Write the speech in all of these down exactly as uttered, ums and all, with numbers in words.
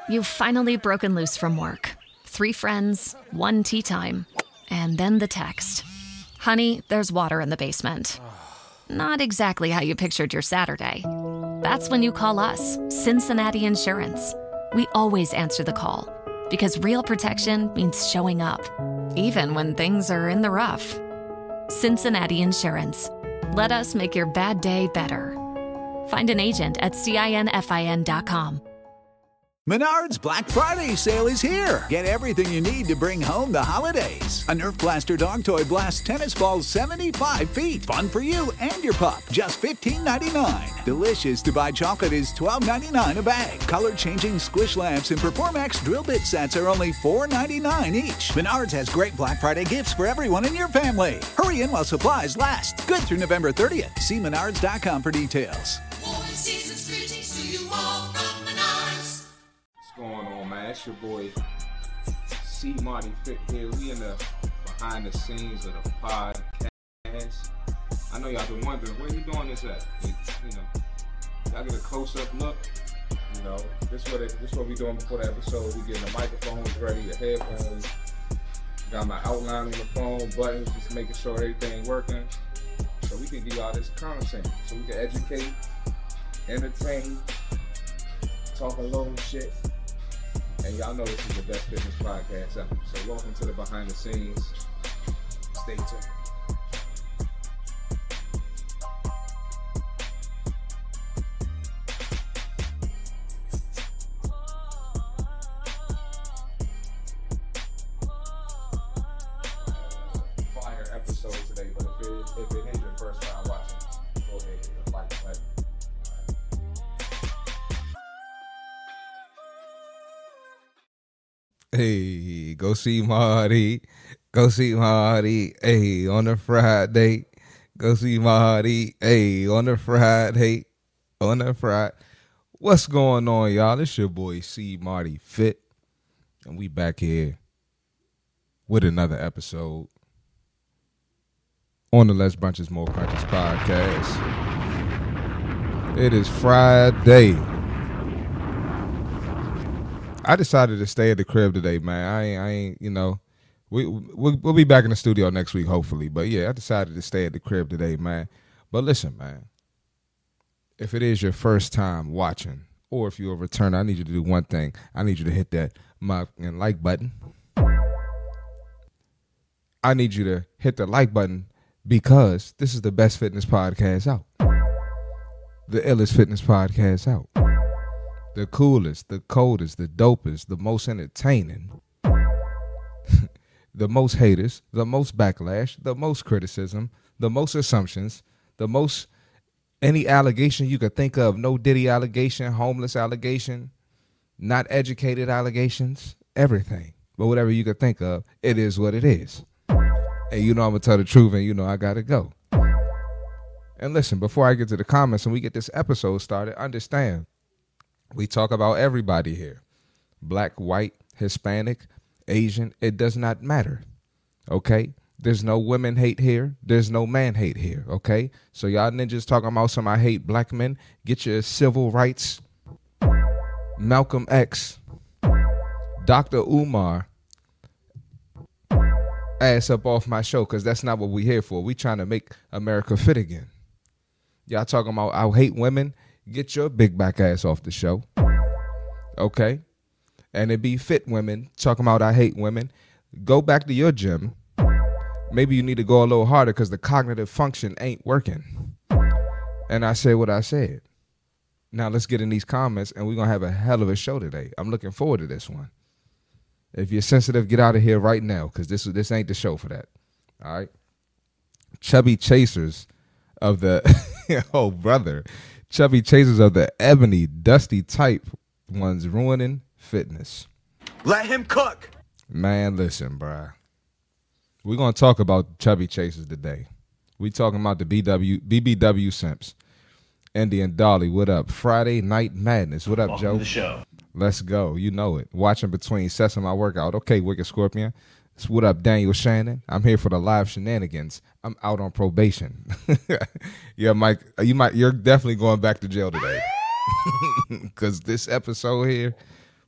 You've finally broken loose from work. Three friends, one tea time, and then the text. Honey, there's water in the basement. Not exactly how you pictured your Saturday. That's when you call us, Cincinnati Insurance. We always answer the call because real protection means showing up, even when things are in the rough. Cincinnati Insurance. Let us make your bad day better. Find an agent at cinfin dot com. Menards Black Friday sale is here. Get everything you need to bring home the holidays. A Nerf Blaster dog toy blasts tennis balls seventy-five feet. Fun for you and your pup. Just fifteen ninety-nine. Delicious to buy chocolate is twelve ninety-nine a bag. Color-changing squish lamps and Performax drill bit sets are only four ninety-nine each. Menards has great Black Friday gifts for everyone in your family. Hurry in while supplies last. Good through November thirtieth. See menards dot com for details. Warm season's greetings to you all from Menards. What's going on, man? It's your boy C Marty Fit here. We in the behind the scenes of the podcast. I know y'all been wondering where you doing this at. You, you know, y'all get a close up look. You know, this what it, this what we doing before the episode. We getting the microphones ready, the headphones. Got my outline on the phone, buttons, just making sure everything working. So we can give y'all this content, so we can educate, entertain, talk a little shit. And y'all know this is the best fitness podcast ever. So welcome to the behind the scenes. Stay tuned. Fire episode today, but if it, if it is your first time watching, go ahead and hit the like button. Hey, go see Marty. Go see Marty. Hey, on a Friday. Go see Marty. Hey, on a Friday. On a Friday. What's going on, y'all? It's your boy C Marty Fit. And we back here with another episode on the Less Brunches More Crunches podcast. It is Friday. I decided to stay at the crib today, man. I ain't, I ain't you know, we, we'll, we'll be back in the studio next week, hopefully. But, yeah, I decided to stay at the crib today, man. But listen, man, if it is your first time watching or if you're a returner, I need you to do one thing. I need you to hit that my and like button. I need you to hit the like button because this is the best fitness podcast out. The illest fitness podcast out. The coolest, the coldest, the dopest, the most entertaining, the most haters, the most backlash, the most criticism, the most assumptions, the most any allegation you could think of, no Diddy allegation, homeless allegation, not educated allegations, everything. But whatever you could think of, it is what it is. And you know I'm going to tell the truth and you know I got to go. And listen, before I get to the comments and we get this episode started, understand. We talk about everybody here. Black, white, Hispanic, Asian. It does not matter. Okay? There's no women hate here. There's no man hate here. Okay? So y'all ninjas talking about some I hate black men. Get your civil rights. Malcolm X. Doctor Umar. Ass up off my show because that's not what we here for. We trying to make America fit again. Y'all talking about I hate women. Get your big back ass off the show. Okay? And it be fit women talking about I hate women. Go back to your gym. Maybe you need to go a little harder because the cognitive function ain't working. And I said what I said. Now let's get in these comments and we're going to have a hell of a show today. I'm looking forward to this one. If you're sensitive, get out of here right now because this, this ain't the show for that. All right? Chubby chasers of the... oh, brother. Chubby chasers of the ebony, dusty type ones ruining fitness. Let him cook. Man, listen, bruh. We're going to talk about chubby chasers today. We talking about the B W, B B W simps. Indy and Dolly, what up? Friday Night Madness. What up, Welcome Joe? to the show. Let's go. You know it. Watching between sets of my workout. Okay, Wicked Scorpion. What up, Daniel Shannon? I'm here for the live shenanigans. I'm out on probation. Yeah, Mike, you might. You're definitely going back to jail today because this episode here,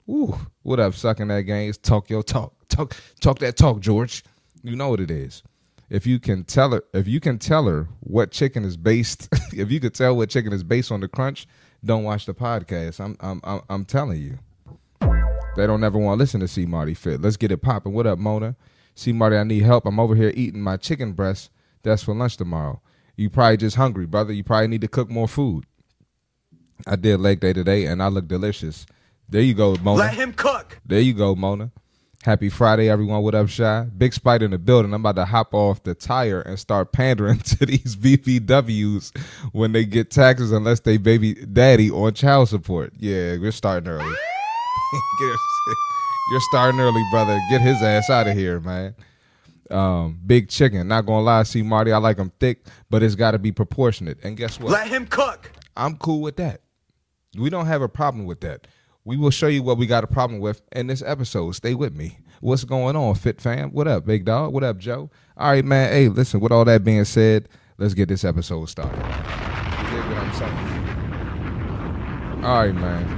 Ooh, what up, sucking that game? Talk your talk. Talk talk that talk, George. You know what it is. If you can tell her, if you can tell her what chicken is based, if you could tell what chicken is based on the crunch, don't watch the podcast. I'm I'm I'm, I'm telling you. They don't ever want to listen to C Marty Fit. Let's get it popping. What up, Mona? C Marty, I need help. I'm over here eating my chicken breast. That's for lunch tomorrow. You probably just hungry, brother. You probably need to cook more food. I did leg day today, and I look delicious. There you go, Mona. Let him cook. There you go, Mona. Happy Friday, everyone. What up, Shy? Big Spider in the building. I'm about to hop off the tire and start pandering to these B B Ws when they get taxes unless they baby daddy on child support. Yeah, we're starting early. You're starting early, brother. Get his ass out of here, man. Um, big chicken. Not gonna lie, see, Marty, I like them thick, but it's got to be proportionate. And guess what? Let him cook. I'm cool with that. We don't have a problem with that. We will show you what we got a problem with in this episode. Stay with me. What's going on, Fit Fam? What up, big dog? What up, Joe? All right, man. Hey, listen, with all that being said, let's get this episode started. You dig what I'm saying? All right, man.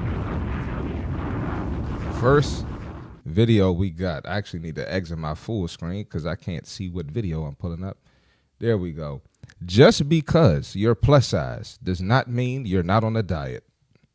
First video we got. I actually need to exit my full screen because I can't see what video I'm pulling up. There we go. Just because you're plus size does not mean you're not on a diet.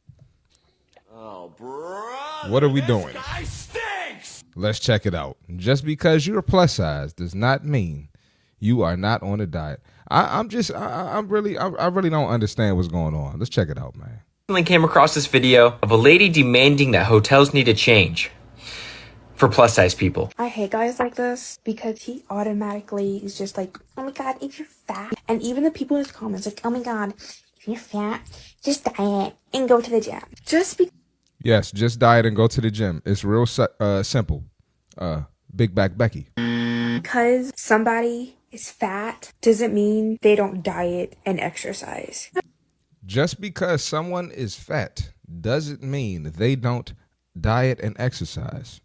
Oh, brother. What are we doing? This guy stinks. Let's check it out. Just because you're plus size does not mean you are not on a diet. I, I'm just, I, I'm really, I, I really don't understand what's going on. Let's check it out, man. I came across this video of a lady demanding that hotels need a change for plus size people. I hate guys like this because he automatically is just like, oh my god, if you're fat. And even the people in his comments like, oh my god, if you're fat, just diet and go to the gym. Just be- Yes, just diet and go to the gym. It's real uh, simple. Uh, Big Back Becky. Because somebody is fat doesn't mean they don't diet and exercise. Just because someone is fat doesn't mean they don't diet and exercise.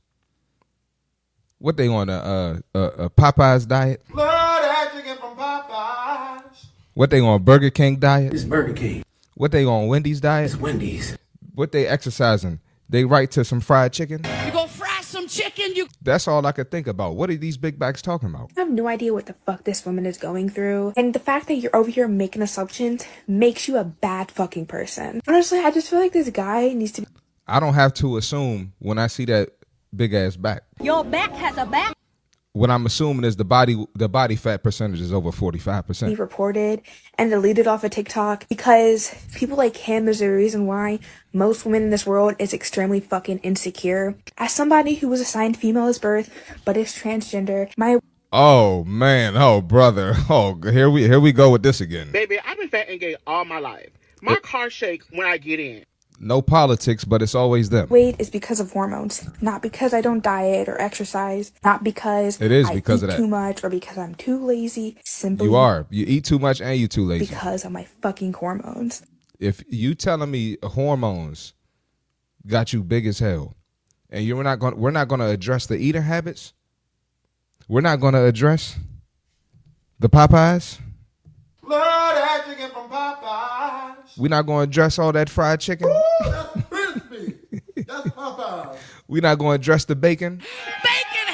What they on a, a, a, a Popeyes diet? Lord, that chicken from Popeyes. What they on Burger King diet? It's Burger King. What they on Wendy's diet? It's Wendy's. What they exercising? They right to some fried chicken? You gonna fry some chicken? You That's all I could think about. What are these big backs talking about? I have no idea what the fuck this woman is going through. And the fact that you're over here making assumptions makes you a bad fucking person. Honestly, I just feel like this guy needs to be I don't have to assume when I see that big ass back. Your back has a back. What I'm assuming is the body the body fat percentage is over forty-five percent. reported and deleted off of TikTok because people like him is the reason why most women in this world is extremely fucking insecure. As somebody who was assigned female at birth but is transgender, my Oh man, oh brother. Oh, here we here we go with this again. Baby, I've been fat and gay all my life. My car shakes when I get in. No politics, but it's always them. weight is because of hormones, not because I don't diet or exercise, not because It is I because eat of that. too much or because I'm too lazy. Simply You are. You eat too much and you too lazy. because of my fucking hormones. If you telling me hormones got you big as hell, and you're not going, we're not going to address the eating habits. We're not going to address the Popeyes. Lord, that chicken from Popeyes. We're not going to address all that fried chicken. Ooh, that's crispy. That's Popeyes. We're not going to address the bacon. bacon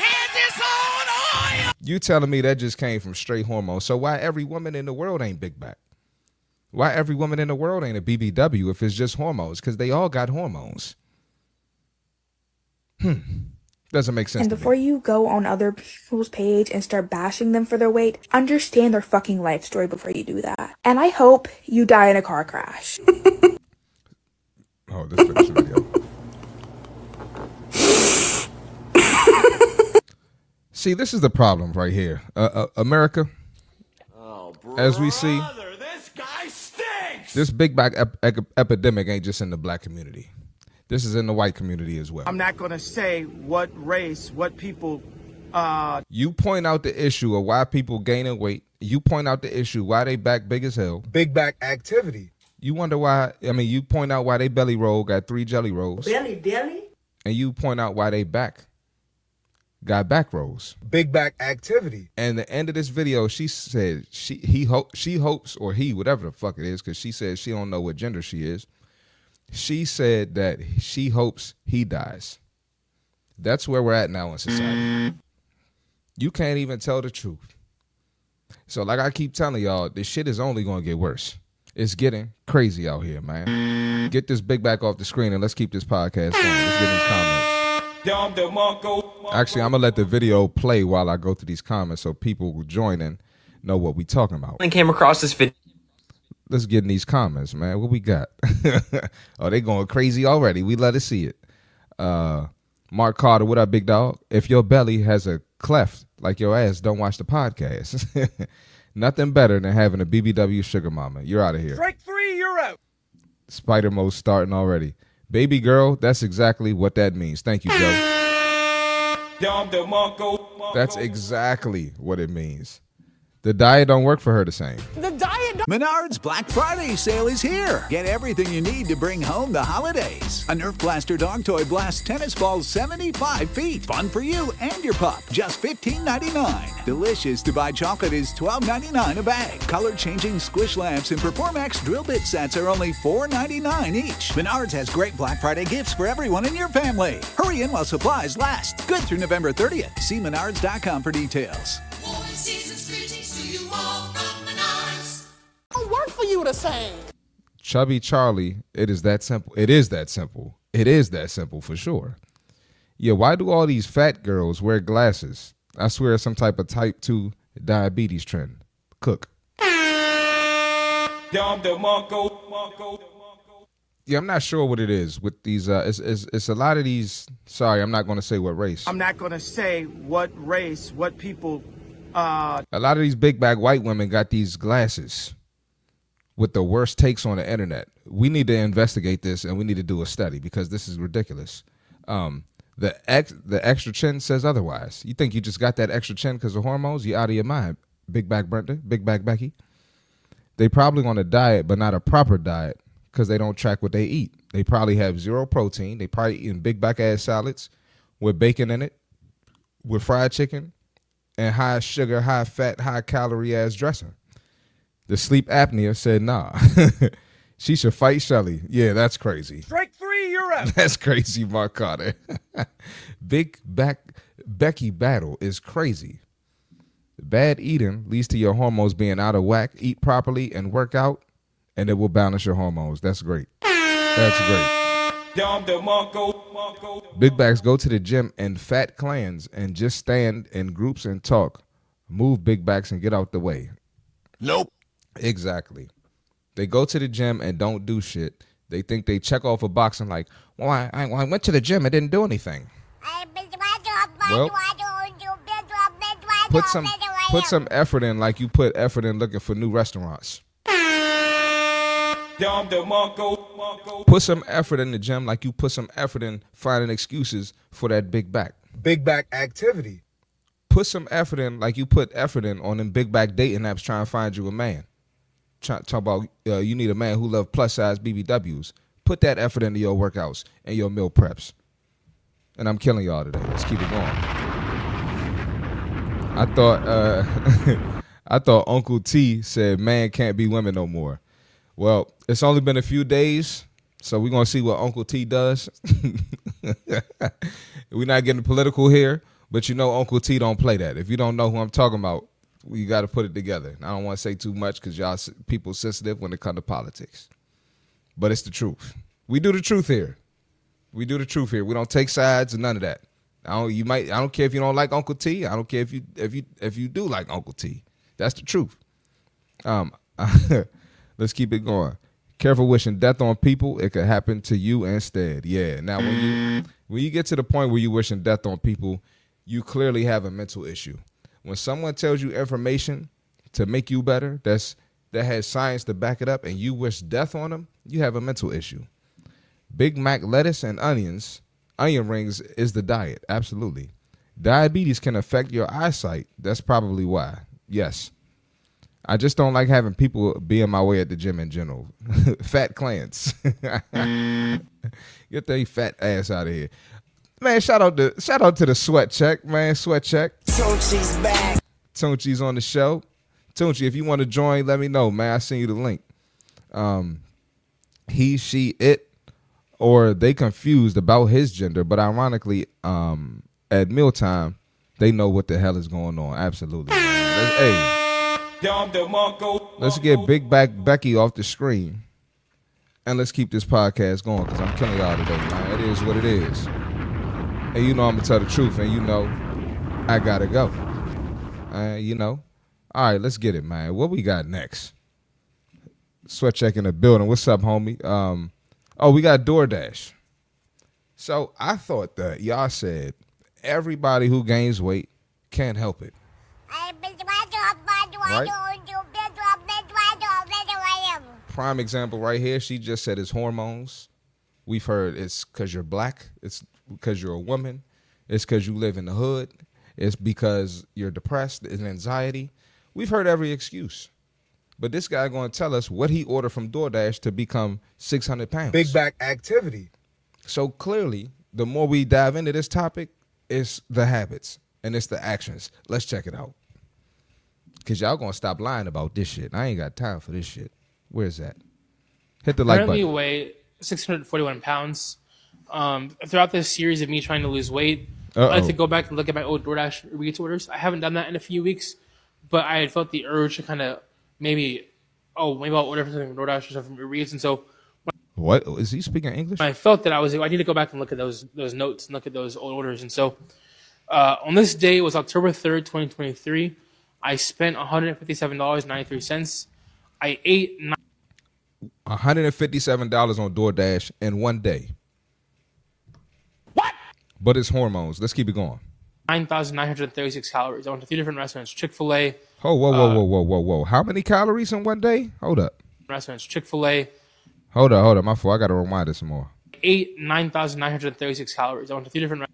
has its own oil. You telling me that just came from straight hormones. So why every woman in the world ain't big back? Why every woman in the world ain't a B B W if it's just hormones? Because they all got hormones. Hmm. Doesn't make sense And to before me. you go on other people's page and start bashing them for their weight, understand their fucking life story before you do that. And I hope you die in a car crash. Oh, let's finish the video. See, this is the problem right here. Uh, uh, America, Oh, as we see, brother, this guy stinks. this big back ep- ep- epidemic ain't just in the black community. This is in the white community as well. I'm not going to say what race, what people. Uh, You point out the issue of why people gaining weight. You point out the issue why they back big as hell. Big back activity. You wonder why, I mean, you point out why they belly roll got three jelly rolls. Belly, belly. And you point out why they back got back rolls. Big back activity. And the end of this video, she said she he hope she hopes or he, whatever the fuck it is, because she says she don't know what gender she is. She said that she hopes he dies. That's where we're at now in society. You can't even tell the truth. So like I keep telling y'all, this shit is only going to get worse. It's getting crazy out here, man. Get this big back off the screen and let's keep this podcast going. Let's get these comments. Actually, I'm going to let the video play while I go through these comments so people who join in know what we talking about. I came across this video. Let's get in these comments, man. What we got? Oh, they going crazy already. We let it see it. Uh, Mark Carter, what up, big dog? If your belly has a cleft like your ass, don't watch the podcast. Nothing better than having a B B W sugar mama. You're out of here. Strike three, you're out. Spider mode starting already. Baby girl, that's exactly what that means. Thank you, Joe. That's exactly what it means. The diet don't work for her the same. The diet don't- Menards Black Friday sale is here. Get everything you need to bring home the holidays. A Nerf Blaster dog toy blasts tennis balls seventy-five feet. Fun for you and your pup. Just fifteen ninety-nine. Delicious to buy chocolate is twelve ninety-nine a bag. Color changing squish lamps and Performax drill bit sets are only four ninety-nine each. Menards has great Black Friday gifts for everyone in your family. Hurry in while supplies last. Good through November thirtieth. See menards dot com for details. Warm season's greetings to you all from Menards. Don't work for you to sing. Chubby Charlie, it is that simple. It is that simple. It is that simple for sure. Yeah, why do all these fat girls wear glasses? I swear it's some type of type two diabetes trend. Cook. Yeah, I'm not sure what it is with these. Uh, it's, it's, it's a lot of these. Sorry, I'm not going to say what race. I'm not going to say what race, what people. Uh, a lot of these big bag white women got these glasses with the worst takes on the internet. We need to investigate this and we need to do a study because this is ridiculous. Um, the ex, the extra chin says otherwise. You think you just got that extra chin because of hormones? You're out of your mind. Big back Brenda, big back Becky. They probably on a diet, but not a proper diet because they don't track what they eat. They probably have zero protein. They probably eating big back ass salads with bacon in it, with fried chicken, and high sugar, high fat, high calorie ass dressing. The sleep apnea said, nah, she should fight Shelly. Yeah, that's crazy. Strike three, you're out. That's crazy, Mark Carter. Big back Becky battle is crazy. Bad eating leads to your hormones being out of whack. Eat properly and work out, and it will balance your hormones. That's great. That's great. Big backs go to the gym in fat clans and just stand in groups and talk. Move big backs and get out the way. Nope. Exactly. They go to the gym and don't do shit. They think they check off a box and like, well, I, I, I went to the gym and didn't do anything. Well, put some put some effort in like you put effort in looking for new restaurants. Put some effort in the gym like you put some effort in finding excuses for that big back. Big back activity. Put some effort in like you put effort in on them big back dating apps trying to find you a man. Try, talk about uh, you need a man who loves plus size B B Ws. Put that effort into your workouts and your meal preps. And I'm killing y'all today. Let's keep it going. I thought uh, I thought Uncle T said man can't be women no more. Well, it's only been a few days, so we're going to see what Uncle T does. We're not getting political here, but you know Uncle T don't play that. If you don't know who I'm talking about, you got to put it together. I don't want to say too much because y'all people sensitive when it comes to politics. But it's the truth. We do the truth here. We do the truth here. We don't take sides and none of that. I don't you might I don't care if you don't like Uncle T. I don't care if you if you if you do like Uncle T. That's the truth. Um Let's keep it going. Careful wishing death on people. It could happen to you instead. Yeah. Now, when you when you get to the point where you're wishing death on people, you clearly have a mental issue. When someone tells you information to make you better, that's that has science to back it up, and you wish death on them, you have a mental issue. Big Mac lettuce and onions, onion rings is the diet. Absolutely. Diabetes can affect your eyesight. That's probably why. Yes. I just don't like having people be in my way at the gym in general. Fat clans. Get that fat ass out of here. Man, shout out to shout out to the Sweat Check, man. Sweat Check. Tunchi's back. Tunchi's on the show. Tunchi, if you want to join, let me know, man. I send you the link. Um, he, she, it, or they confused about his gender, but ironically, um, at mealtime, they know what the hell is going on. Absolutely. Let's, hey, let's get Big Back Becky off the screen, and let's keep this podcast going because I'm killing y'all today, man. It is what it is. And you know I'm going to tell the truth, and you know I got to go. Uh, you know. All right, let's get it, man. What we got next? Sweat check in the building. What's up, homie? Um, oh, we got DoorDash. So I thought that y'all said everybody who gains weight can't help it. Right? Prime example right here. She just said it's hormones. We've heard it's because you're black. It's because you're a woman. It's because you live in the hood. It's because you're depressed. It's anxiety. We've heard every excuse. But this guy going to tell us what he ordered from DoorDash to become six hundred pounds. Big back activity. So clearly, the more we dive into this topic, it's the habits and it's the actions. Let's check it out. Because y'all going to stop lying about this shit. I ain't got time for this shit. Where's that? Hit the like button. Currently weigh six hundred forty-one pounds. Um, throughout this series of me trying to lose weight, Uh-oh. I like to go back and look at my old DoorDash Eats orders. I haven't done that in a few weeks, but I had felt the urge to kind of maybe, oh, maybe I'll order something from DoorDash or something from Uber Eats. And so, what is he speaking English? I felt that I was. I need to go back and look at those those notes and look at those old orders. And so, uh, on this day, it was October third, twenty twenty-three. I spent one hundred fifty-seven dollars and ninety-three cents. I ate nine- one hundred fifty-seven dollars on DoorDash in one day. What? But it's hormones. Let's keep it going. nine thousand nine hundred thirty-six calories. I went to three different restaurants. Chick-fil-A. Oh, whoa, whoa, uh, whoa, whoa, whoa, whoa. How many calories in one day? Hold up. Restaurants. Chick-fil-A. Hold up, hold up. My fault. I got to remind it some more. Eight, nine thousand nine hundred thirty-six calories. I went to three different restaurants.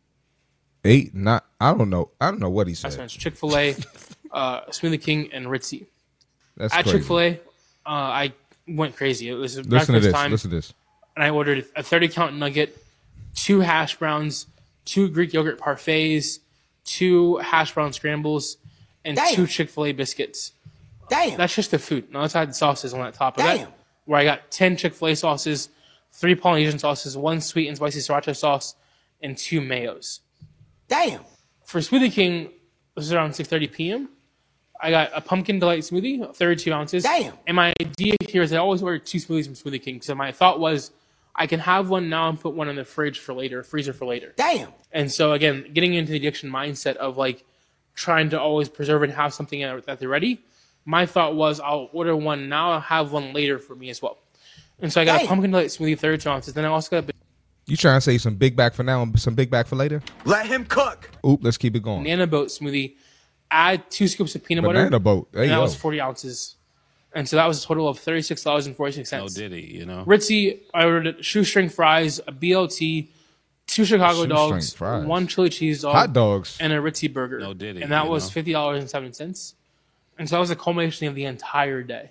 Eight, not, I don't know. I don't know what he said. Restaurants. Chick-fil-A, uh, Smoothie King, and Ritzy. That's At crazy. Chick-fil-A, uh, I went crazy. It was Listen breakfast to this. time. Listen to this. And I ordered a thirty-count nugget, two hash browns, two Greek yogurt parfaits, two hash brown scrambles, and Damn. two Chick-fil-A biscuits. Damn. That's just the food. Now let's add the sauces on that top of Damn. that. Where I got ten Chick-fil-A sauces, three Polynesian sauces, one sweet and spicy sriracha sauce, and two mayos. Damn. For Smoothie King, this is around six thirty p.m. I got a pumpkin delight smoothie, thirty-two ounces. Damn. And my idea here is I always order two smoothies from Smoothie King. So my thought was I can have one now and put one in the fridge for later, freezer for later. Damn. And so again, getting into the addiction mindset of like trying to always preserve and have something that they're ready. My thought was I'll order one now, I'll have one later for me as well. And so I got Damn. a pumpkin delight smoothie, thirty-two ounces. Then I also got a You trying to say some big back for now and some big back for later? Let him cook. Oop, let's keep it going. banana boat smoothie. Add two scoops of peanut Banana butter. boat. There and you that go. was forty ounces. And so that was a total of thirty-six dollars and forty-six cents. No diddy, you know. Ritzy, I ordered shoestring fries, a B L T, two Chicago Shoestring dogs, fries. one chili cheese dog, Hot dogs. and a Ritzy burger. No diddy, and that you was know. fifty dollars and seven cents. And so that was a culmination of the entire day.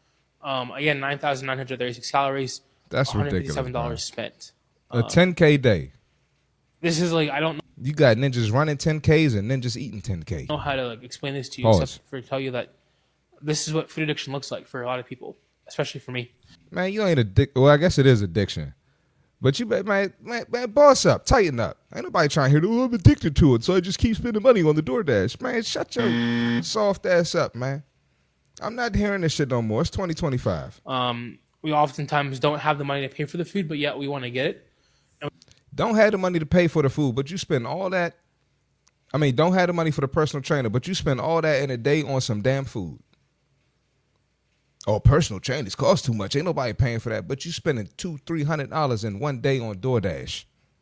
Um, again, nine thousand nine hundred thirty-six calories. That's one hundred ridiculous, fifty-seven dollars man. spent. A ten K day. This is like, I don't You got ninjas running ten Ks and ninjas eating ten K. know how to like explain this to you Pause. except for to tell you that this is what food addiction looks like for a lot of people, especially for me. Man, you ain't addic. Well, I guess it is addiction. But you, man, man, man, boss up, tighten up. Ain't nobody trying to hear, oh, I'm addicted to it, so I just keep spending money on the DoorDash. Man, shut your soft ass up, man. I'm not hearing this shit no more. It's twenty twenty-five. Um, we oftentimes don't have the money to pay for the food, but yet we want to get it. Don't have the money to pay for the food, but you spend all that. I mean, don't have the money for the personal trainer, but you spend all that in a day on some damn food. Oh, personal trainers cost too much. Ain't nobody paying for that, but you spending two, three hundred dollars in one day on DoorDash.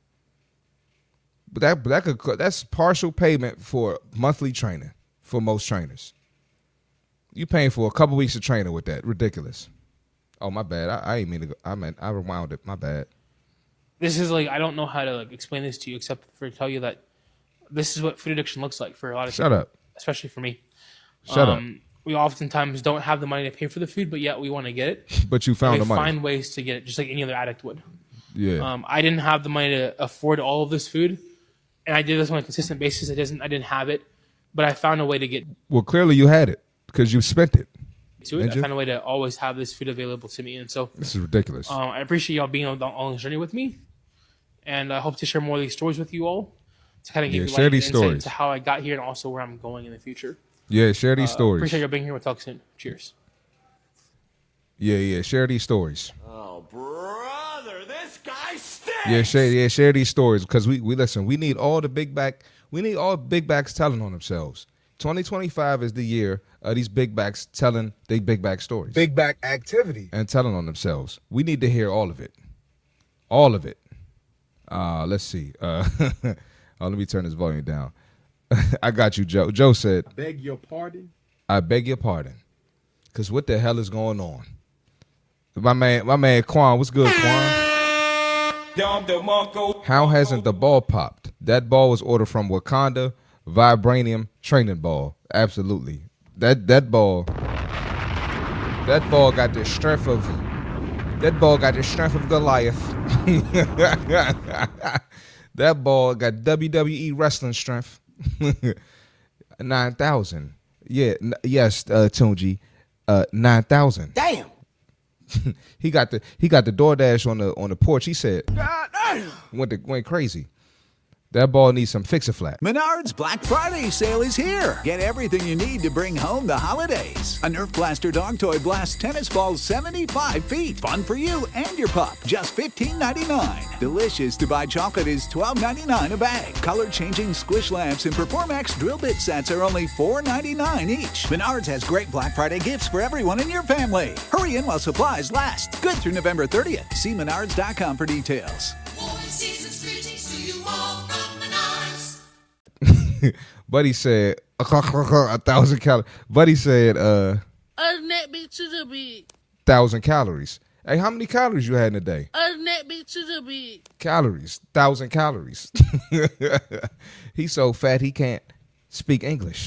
But that, but that could, that's partial payment for monthly training for most trainers. You paying for a couple weeks of training with that? Ridiculous. Oh, my bad. I, I ain't mean to. Go, I meant I rewound it. My bad. This is like, I don't know how to like explain this to you except for to tell you that this is what food addiction looks like for a lot of Shut people. up. Especially for me. Shut um, up. We oftentimes don't have the money to pay for the food, but yet we want to get it. But you found and the we money. find ways to get it, just like any other addict would. Yeah. Um, I didn't have the money to afford all of this food, and I did this on a consistent basis. I didn't. I didn't have it, but I found a way to get. Well, clearly you had it because you spent it. to it. I found a way to always have this food available to me, and so this is ridiculous. Um, I appreciate y'all being on the on this journey with me, and I hope to share more of these stories with you all to kind of give yeah, you share like, these insight stories into how I got here and also where I'm going in the future. Yeah, share these uh, stories. Appreciate y'all being here. We'll talk soon. Cheers. Yeah, yeah, share these stories. Oh, brother, this guy stinks. Yeah, share, yeah, share these stories because we, we listen. We need all the big back. We need all big backs telling on themselves. twenty twenty-five is the year of these big backs telling their big back stories. Big back activity. And telling on themselves. We need to hear all of it. All of it. Uh, let's see. Uh, oh, let me turn this volume down. I got you, Joe. Joe said, Beg your pardon? I beg your pardon. Because what the hell is going on? My man, my man Quan, what's good, Quan? How hasn't the ball popped? That ball was ordered from Wakanda Vibranium Training Ball. Absolutely. That that ball That ball got the strength of That ball got the strength of Goliath. That ball got W W E wrestling strength. nine thousand. Yeah, n- yes, uh Tunji. Uh nine thousand. Damn. he got the he got the DoorDash on the on the porch. He said God damn. went to, went crazy. That ball needs some Fix-A-Flat. Menards Black Friday sale is here. Get everything you need to bring home the holidays. A Nerf Blaster dog toy blasts tennis balls seventy-five feet. Fun for you and your pup. Just fifteen ninety-nine. Delicious to buy chocolate is twelve ninety-nine a bag. Color-changing squish lamps and Performax drill bit sets are only four ninety-nine each. Menards has great Black Friday gifts for everyone in your family. Hurry in while supplies last. Good through November thirtieth. See menards dot com for details. Warm season's greetings to you all from Menards. Buddy said a thousand calories. Buddy said uh A net beat to the beat. thousand calories. Hey, how many calories you had in a day? A net beat to the beat. Calories, thousand calories. He's so fat he can't speak English.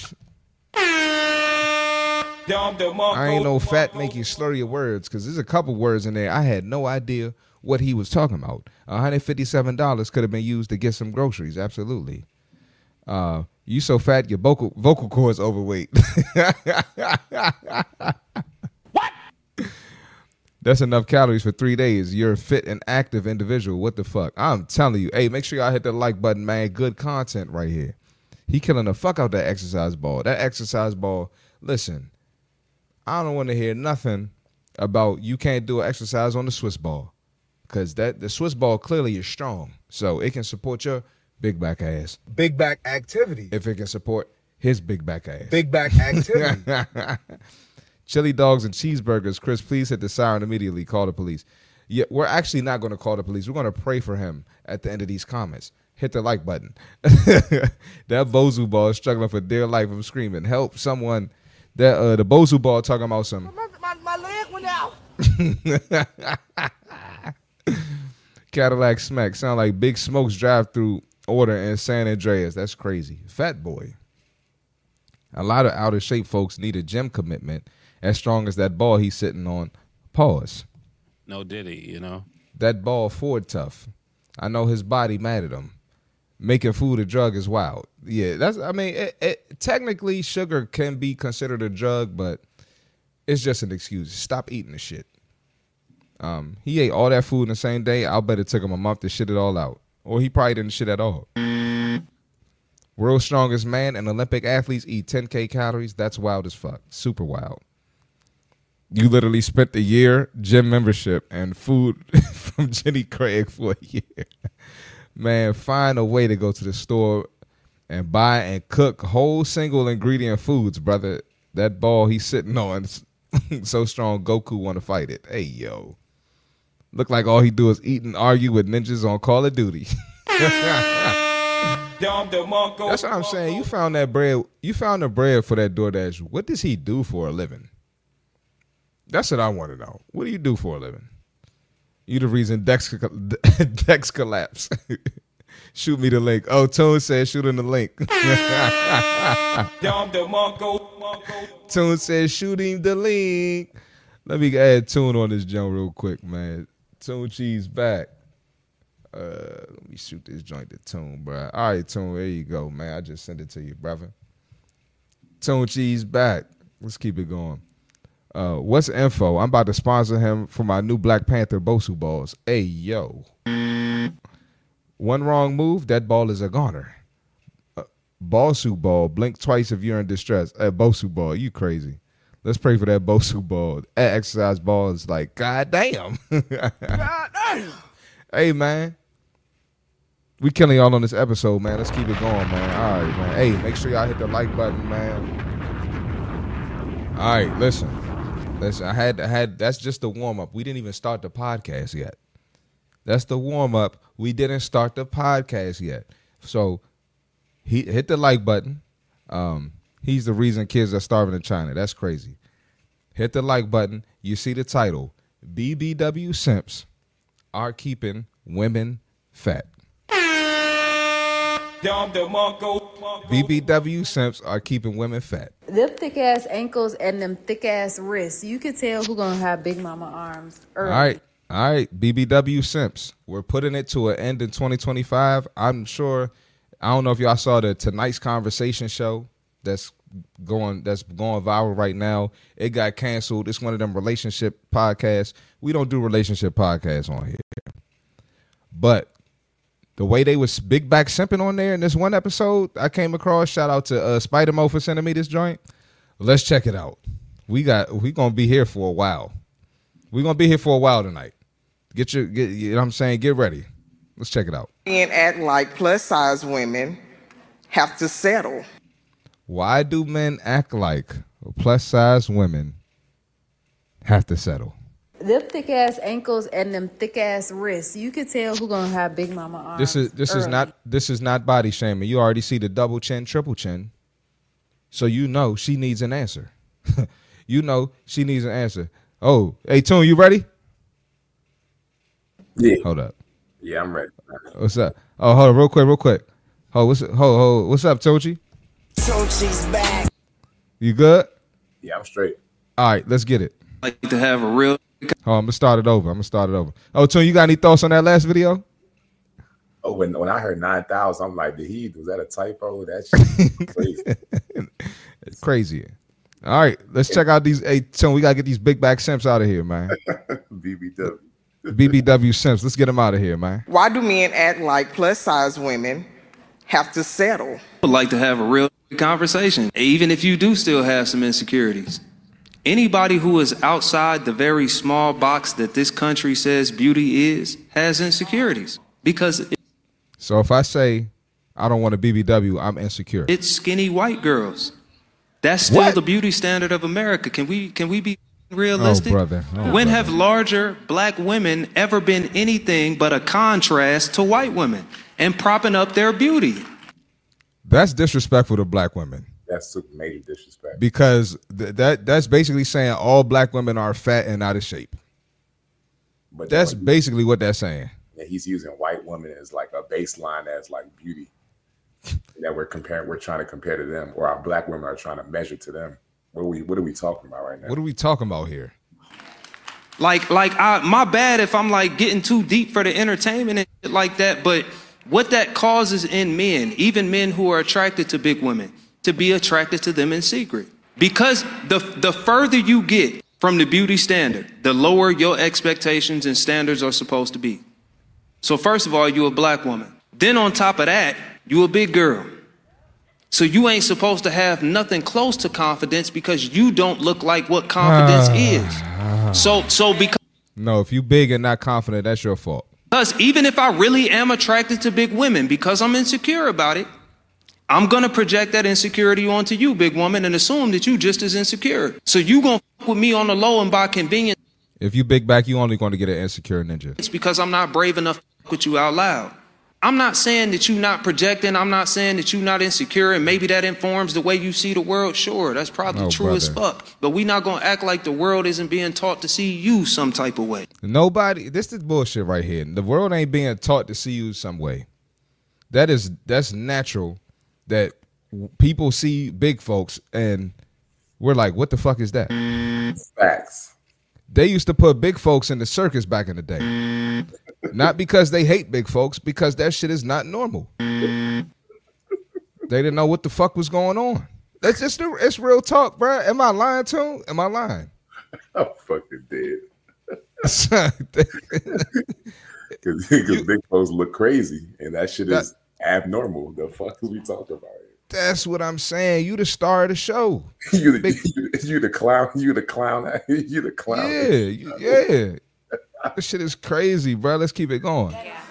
I ain't no fat make you slur your words because there's a couple words in there I had no idea what he was talking about. one hundred fifty-seven dollars could have been used to get some groceries. Absolutely. Uh, you so fat your vocal vocal cords overweight. What? That's enough calories for three days. You're a fit and active individual. What the fuck? I'm telling you. Hey, make sure y'all hit the like button, man. Good content right here. He killing the fuck out that exercise ball. That exercise ball, listen, I don't want to hear nothing about you can't do an exercise on the Swiss ball. Because that the Swiss ball clearly is strong. So it can support your big back ass. Big back activity. If it can support his big back ass. Big back activity. Chili dogs and cheeseburgers. Chris, please hit the siren immediately. Call the police. Yeah, we're actually not going to call the police. We're going to pray for him at the end of these comments. Hit the like button. That Bozu ball is struggling for dear life. I'm screaming. Help someone. That uh, the Bozu ball talking about some. My, my, my leg went out. Cadillac Smack sound like Big Smoke's drive-through order in San Andreas. That's crazy. Fat boy. A lot of out of shape folks need a gym commitment as strong as that ball he's sitting on. Pause. No diddy, you know. That ball Ford tough. I know his body mad at him. Making food a drug is wild. Yeah, that's. I mean, it, it, technically sugar can be considered a drug, but it's just an excuse. Stop eating the shit. Um, he ate all that food in the same day. I'll bet it took him a month to shit it all out. Or he probably didn't shit at all. World's strongest man and Olympic athletes eat ten K calories. That's wild as fuck. Super wild. You literally spent the year gym membership and food from Jenny Craig for a year. Man, find a way to go to the store and buy and cook whole single ingredient foods, brother. That ball he's sitting on so strong Goku want to fight it. Hey, yo. Look like all he do is eat and argue with ninjas on Call of Duty. That's what I'm saying. You found that bread. You found the bread for that DoorDash. What does he do for a living? That's what I want to know. What do you do for a living? You the reason Dex, Dex collapse. Shoot me the link. Oh, Tune said shoot him the link. Tune said shoot him the link. Let me add Tune on this joint real quick, man. Tune Cheese back. Uh, let me shoot this joint to Tune, bro. All right, Tune, there you go, man. I just sent it to you, brother. Tune Cheese back. Let's keep it going. Uh, what's info? I'm about to sponsor him for my new Black Panther Bosu balls. Hey, yo. One wrong move, that ball is a goner. Uh, Bosu ball, blink twice if you're in distress. Hey, Bosu ball, you crazy. Let's pray for that Bosu ball. That exercise ball is like, God damn. God damn. Hey, man. We killing y'all on this episode, man. Let's keep it going, man. All right, man. Hey, make sure y'all hit the like button, man. All right, listen. Listen, I had, I had. That's just the warm up. We didn't even start the podcast yet. That's the warm up. We didn't start the podcast yet. So, he hit the like button. Um, he's the reason kids are starving in China. That's crazy. Hit the like button. You see the title. B B W Simps are keeping women fat. B B W Simps are keeping women fat. Them thick ass ankles and them thick ass wrists. You can tell who gonna have big mama arms early. All right. All right. B B W Simps. We're putting it to an end in twenty twenty-five. I'm sure. I don't know if y'all saw the Tonight's Conversation show that's going that's going viral right now. It got canceled. It's one of them relationship podcasts. We don't do relationship podcasts on here. But the way they was big back simping on there in this one episode I came across, shout out to uh, Spider-Mo for sending me this joint. Let's check it out. We got we gonna be here for a while. We're gonna be here for a while tonight. Get your get you know what I'm saying, get ready. Let's check it out. And act like plus size women have to settle. Why do men act like plus size women have to settle? Them thick ass ankles and them thick ass wrists. You can tell who gonna have big mama arms. This is this early. is not this is not body shaming. You already see the double chin, triple chin. So you know she needs an answer. You know she needs an answer. Oh, hey Tune, you ready? Yeah. Hold up. Yeah, I'm ready. What's up? Oh, hold on, real quick, real quick. Oh, what's ho ho? What's up, Tochi? Tochi's back. You good? Yeah, I'm straight. All right, let's get it. Like to have a real. Oh, I'm gonna start it over. I'm gonna start it over. Oh, Tune, you got any thoughts on that last video? Oh, when when I heard nine thousand, I'm like, did he? Was that a typo? That's crazy. It's crazy. All right, let's check out these. Hey, Tune, we gotta get these big back simps out of here, man. B B W. B B W simps. Let's get them out of here, man. Why do men act like plus size women have to settle? I'd like to have a real conversation, even if you do still have some insecurities. Anybody who is outside the very small box that this country says beauty is has insecurities because it, so if I say I don't want a B B W, I'm insecure. It's skinny white girls. That's still What? the beauty standard of America. Can we can we be realistic? Oh, brother. Oh, when brother. have larger black women ever been anything but a contrast to white women and propping up their beauty? That's disrespectful to black women. That's super major disrespect. Because th- that that's basically saying all black women are fat and out of shape. But That's like, basically what that's saying. yeah, he's using white women as like a baseline as like beauty that we're comparing. We're trying to compare to them, or our black women are trying to measure to them. What are we? What are we talking about right now? What are we talking about here? Like, like, I, my bad if I'm like getting too deep for the entertainment and shit like that. But what that causes in men, even men who are attracted to big women, to be attracted to them in secret, because the the further you get from the beauty standard, the lower your expectations and standards are supposed to be. So first of all, you're a black woman. Then on top of that, you a big girl. So you ain't supposed to have nothing close to confidence because you don't look like what confidence is. So, so because No, if you big and not confident, that's your fault. Because even if I really am attracted to big women because I'm insecure about it, I'm going to project that insecurity onto you, big woman, and assume that you just as insecure. So you going to fuck with me on the low and by convenience. If you big back, you only going to get an insecure ninja. It's because I'm not brave enough to fuck with you out loud. I'm not saying that you're not projecting. I'm not saying that you're not insecure, and maybe that informs the way you see the world. Sure, that's probably Oh, true as brother. fuck. But we're not going to act like the world isn't being taught to see you some type of way. Nobody, this is bullshit right here. The world ain't being taught to see you some way. That is, that's natural that w- people see big folks and we're like, what the fuck is that? Facts. They used to put big folks in the circus back in the day. Not because they hate big folks, because that shit is not normal. They didn't know what the fuck was going on. That's just, it's real talk, bro. Am I lying, too? Am I lying? I'm fucking dead. Because big folks look crazy, and that shit is that, abnormal. The fuck is we talking about? That's what I'm saying. You the star of the show. you, the, big, you, you the clown. You the clown. You the clown. Yeah, you, yeah. This shit is crazy, bro. Let's keep it going.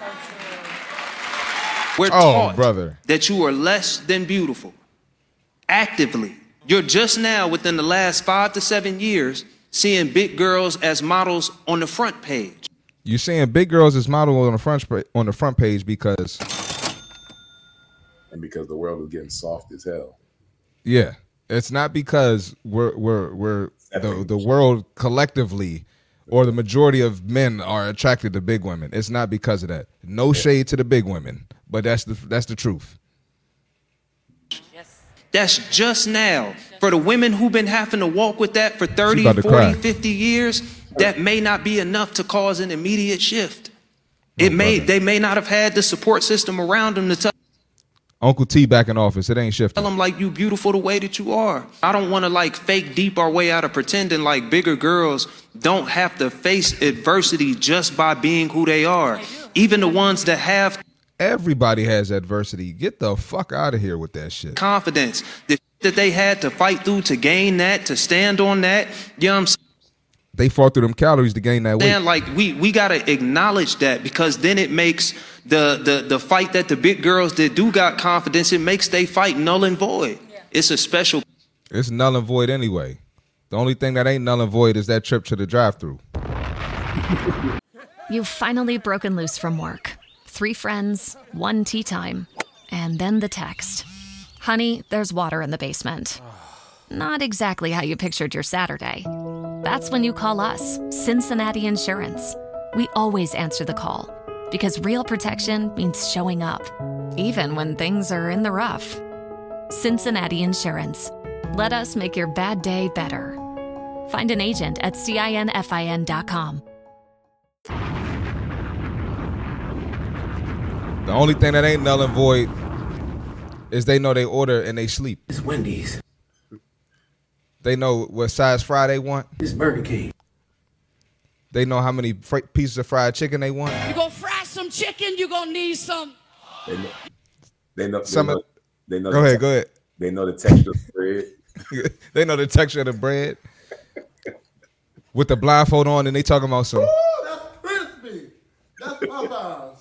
We're oh, taught brother. that you are less than beautiful. Actively. You're just now, within the last five to seven years, seeing big girls as models on the front page. You're seeing big girls as models on the front on the front page because, and because the world is getting soft as hell. Yeah, it's not because we're we're we're the the world collectively or the majority of men are attracted to big women. It's not because of that. No shade to the big women, but that's the that's the truth. That's just now. For the women who've been having to walk with that for thirty, forty, cry. fifty years, that may not be enough to cause an immediate shift. It no, may brother. They may not have had the support system around them to tell Uncle T back in office. It ain't shifting. Tell them like you beautiful the way that you are. I don't want to like fake deep our way out of pretending like bigger girls don't have to face adversity just by being who they are. Even the ones that have Everybody has adversity. Get the fuck out of here with that shit. Confidence. The that they had to fight through to gain that, to stand on that. You know what I'm saying? They fought through them calories to gain that weight. Man, like we we gotta acknowledge that, because then it makes the the the fight that the big girls that do got confidence, it makes they fight null and void. Yeah. It's a special. It's null and void anyway. The only thing that ain't null and void is that trip to the drive-thru. You've finally broken loose from work. Three friends, one tea time, and then the text. Honey, there's water in the basement. Not exactly how you pictured your Saturday. That's when you call us, Cincinnati Insurance. We always answer the call, because real protection means showing up, even when things are in the rough. Cincinnati Insurance. Let us make your bad day better. Find an agent at cinfin dot com. The only thing that ain't null and void is they know they order and they sleep. It's Wendy's. They know what size fry they want. It's Burger King. They know how many fr- pieces of fried chicken they want. You gonna fry some chicken, you gonna need some. They know. They know. They Some know, of- they know Go the ahead, te- go ahead. They know the texture of the bread. They know the texture of the bread. With the blindfold on, and they talking about some. Ooh, that's crispy. That's Popeyes.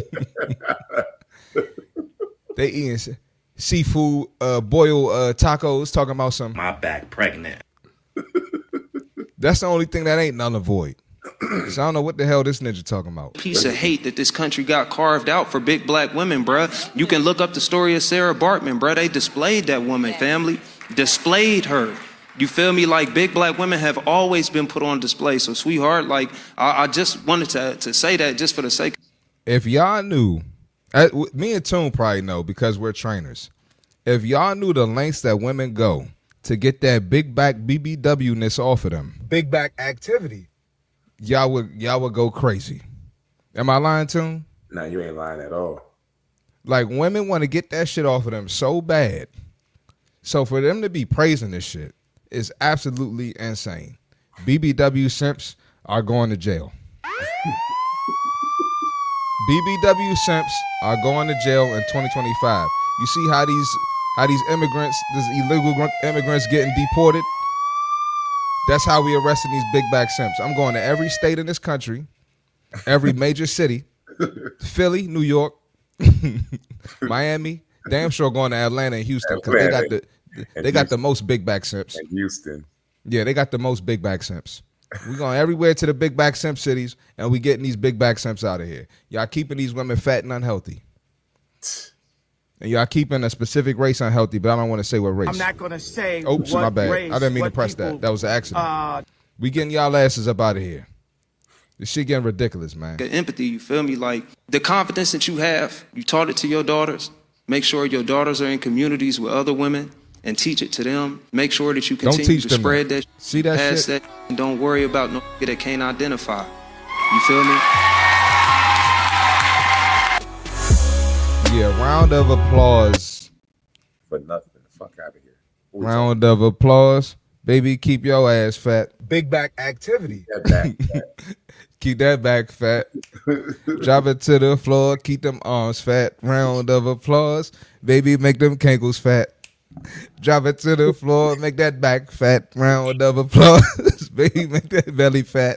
They eating s- seafood, uh, boiled uh, tacos, talking about some. My back pregnant. That's the only thing that ain't null and void. So I don't know what the hell this ninja talking about. Piece of hate that this country got carved out for big black women, bruh. You can look up the story of Sarah Bartman, bruh. They displayed that woman, family. Displayed her. You feel me? Like, big black women have always been put on display. So, sweetheart, like, I, I just wanted to, to say that just for the sake. If y'all knew, uh, w- me and Toon probably know because we're trainers. If y'all knew the lengths that women go to get that big back B B W-ness off of them, Big back activity. y'all would y'all would go crazy. Am I lying, Toon? Nah, you ain't lying at all. Like, women want to get that shit off of them so bad. So for them to be praising this shit is absolutely insane. B B W simps are going to jail. B B W simps are going to jail in twenty twenty-five. You see how these how these immigrants, these illegal gr- immigrants getting deported? That's how we arresting these big back simps. I'm going to every state in this country, every major city, Philly, New York, Miami, damn sure going to Atlanta and Houston because they got the they got the most big back simps. And Houston. Yeah, they got the most big back simps. We going everywhere to the big back simp cities, and we getting these big back simps out of here. Y'all keeping these women fat and unhealthy. And y'all keeping a specific race unhealthy, but I don't want to say what race. I'm not gonna say. Oops, what my bad. race, I didn't mean to what press people, that. That was an accident. Uh, We getting y'all asses up out of here. This shit getting ridiculous, man. The empathy, you feel me? Like, the confidence that you have, you taught it to your daughters. Make sure your daughters are in communities with other women and teach it to them. Make sure that you Don't continue teach to them spread that. that. See that pass shit? that, and don't worry about no nigga that can't identify. You feel me? Yeah, round of applause. For nothing. Fuck out of here. Round of applause Baby, keep your ass fat. Big back activity. That back fat. Keep that back fat. Drop it to the floor. Keep them arms fat. Round of applause. Baby, make them cankles fat. Drop it to the floor. Make that back fat. Round of applause. Baby, make that belly fat.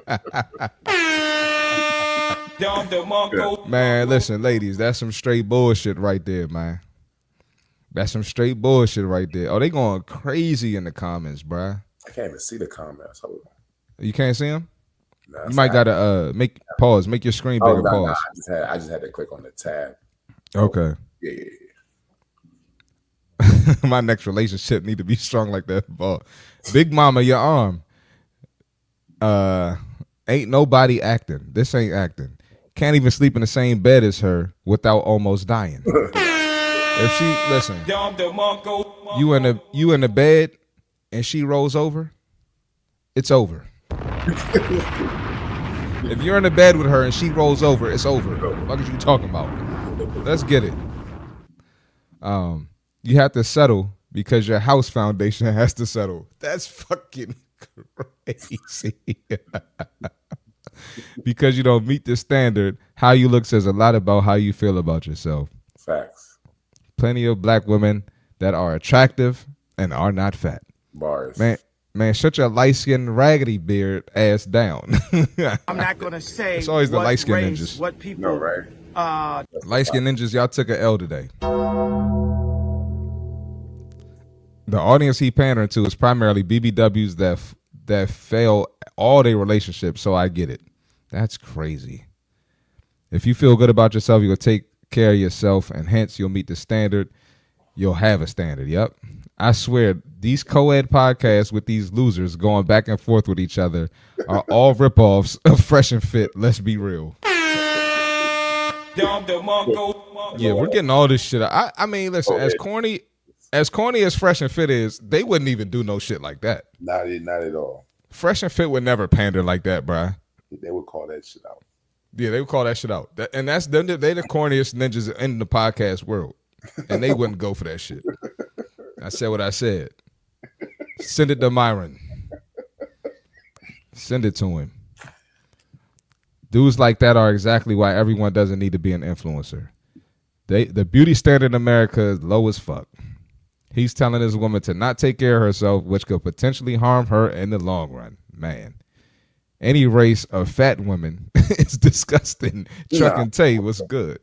Man, listen, ladies, that's some straight bullshit right there, man. That's some straight bullshit right there. Oh, they going crazy in the comments, bruh. I can't even see the comments. Hold on. You can't see them? No, you might gotta uh make pause, make your screen oh, bigger. no, pause. no, I, just had, I just had to click on the tab. Okay. Yeah, yeah, yeah. My next relationship need to be strong like that ball. Big mama, your arm. Uh, ain't nobody acting. This ain't acting. Can't even sleep in the same bed as her without almost dying. If she listen, you in the you in the bed and she rolls over, it's over. If you're in the bed with her and she rolls over, it's over. What are you talking about? Let's get it. Um, you have to settle because your house foundation has to settle. That's fucking crazy. Because you don't meet the standard, how you look says a lot about how you feel about yourself. Facts. Plenty of black women that are attractive and are not fat. Bars. Man, man, shut your light-skinned raggedy beard ass down. I'm not gonna say it's always the what light-skinned race, ninjas. what people, no, right? Uh, light-skinned ninjas, y'all took an L today. The audience he pandering to is primarily B B Ws that f- that fail all their relationships, so I get it. That's crazy. If you feel good about yourself, you'll take care of yourself, and hence you'll meet the standard. You'll have a standard. Yep. I swear, these co-ed podcasts with these losers going back and forth with each other are all ripoffs of Fresh and Fit. Let's be real. Yeah, we're getting all this shit. I, I mean, listen, as corny as corny as Fresh and Fit is, they wouldn't even do no shit like that. Not, not at all. Fresh and Fit would never pander like that, bruh. They would call that shit out. Yeah, they would call that shit out. That, and that's they're, they're the corniest ninjas in the podcast world. And they wouldn't go for that shit. I said what I said. Send it to Myron. Send it to him. Dudes like that are exactly why everyone doesn't need to be an influencer. They the beauty standard in America is low as fuck. He's telling this woman to not take care of herself, which could potentially harm her in the long run. Man. Any race of fat women is disgusting. Truck Nah. and Tay was good.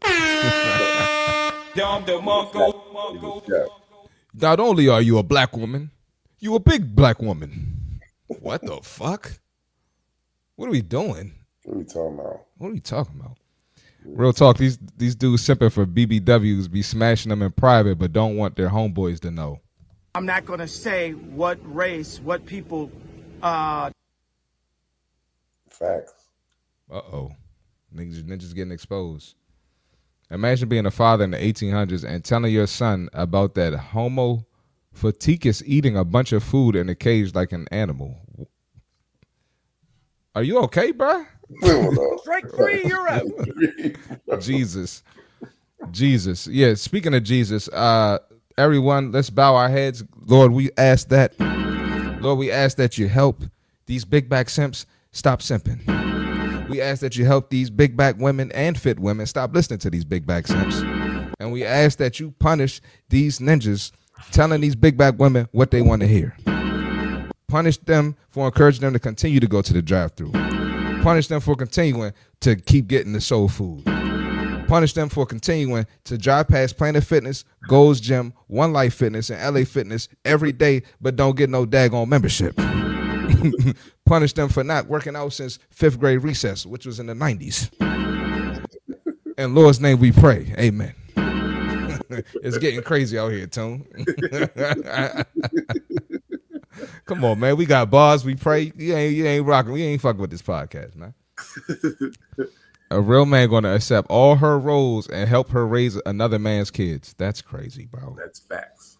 Not only are you a black woman, you a big black woman. What the fuck? What are we doing? What are we talking about? What are we talking about? Real talk, these these dudes simping for B B Ws be smashing them in private but don't want their homeboys to know. I'm not gonna say what race, what people. Uh, Facts. Uh-oh. Niggas, ninjas getting exposed. Imagine being a father in the eighteen hundreds and telling your son about that homo feticus eating a bunch of food in a cage like an animal. Are you okay, bruh? Strike three, you're out. Jesus. Jesus. Yeah, speaking of Jesus, uh, everyone, let's bow our heads. Lord, we ask that, Lord, we ask that you help these big back simps stop simping. We ask that you help these big back women and fit women stop listening to these big back simps. And we ask that you punish these ninjas telling these big back women what they want to hear. Punish them for encouraging them to continue to go to the drive-thru. Punish them for continuing to keep getting the soul food. Punish them for continuing to drive past Planet Fitness, Gold's Gym, One Life Fitness, and L A Fitness every day, but don't get no daggone membership. Punish them for not working out since fifth grade recess, which was in the nineties. In Lord's name we pray. Amen. It's getting crazy out here, Tone. Come on, man. We got bars. We pray. You ain't, you ain't rocking. We ain't fucking with this podcast, man. A real man going to accept all her roles and help her raise another man's kids. That's crazy, bro. That's facts.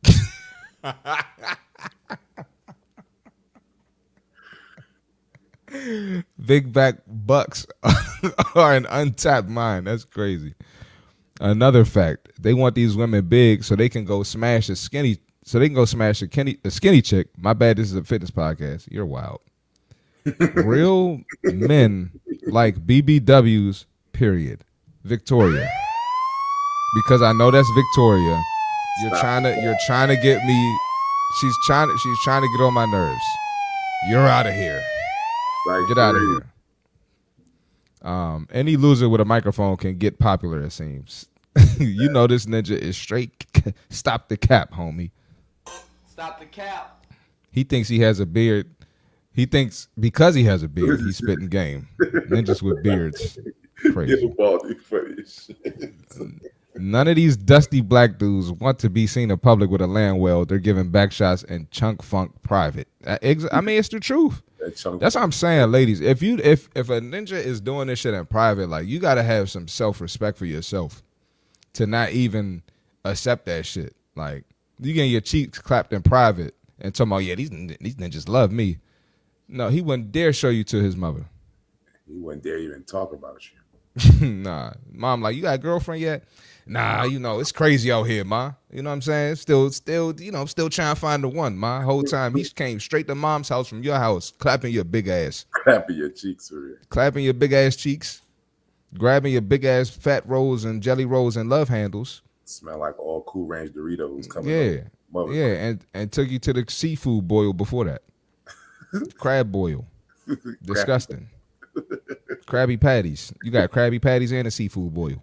Big back bucks are an untapped mind. That's crazy. Another fact, they want these women big so they can go smash the skinny so they can go smash a, Kenny, a skinny chick. My bad, this is a fitness podcast. You're wild. Real men like B B Ws, period. Victoria. Because I know that's Victoria. You're Stop. trying to you're trying to get me. She's trying to she's trying to get on my nerves. You're out of here. Right, Get out of period. here. Um, any loser with a microphone can get popular, it seems. You know this ninja is straight. Stop the cap, homie. Stop the cap. He thinks he has a beard. He thinks because he has a beard, he's spitting game. Ninjas with beards. Crazy. Get baldy funny as shit. None of these dusty black dudes want to be seen in public with a land well. They're giving back shots and chunk funk private. I I mean, it's the truth. That's what I'm saying, ladies. If you if if a ninja is doing this shit in private, like you gotta have some self respect for yourself to not even accept that shit. Like you getting your cheeks clapped in private and talking about, yeah, these these ninjas love me. No, he wouldn't dare show you to his mother. He wouldn't dare even talk about you. Nah, mom, like, you got a girlfriend yet? Nah, you know, it's crazy out here, ma. You know what I'm saying? Still, still, you know, I'm still trying to find the one, ma. Whole time he came straight to mom's house from your house, clapping your big ass. Clapping your cheeks for real. Clapping your big ass cheeks, grabbing your big ass fat rolls and jelly rolls and love handles. Smell like all Cool Ranch Doritos coming Yeah, up. yeah, and, and took you to the seafood boil before that. Crab boil. Disgusting. Krabby Patties. You got Krabby Patties and a seafood boil.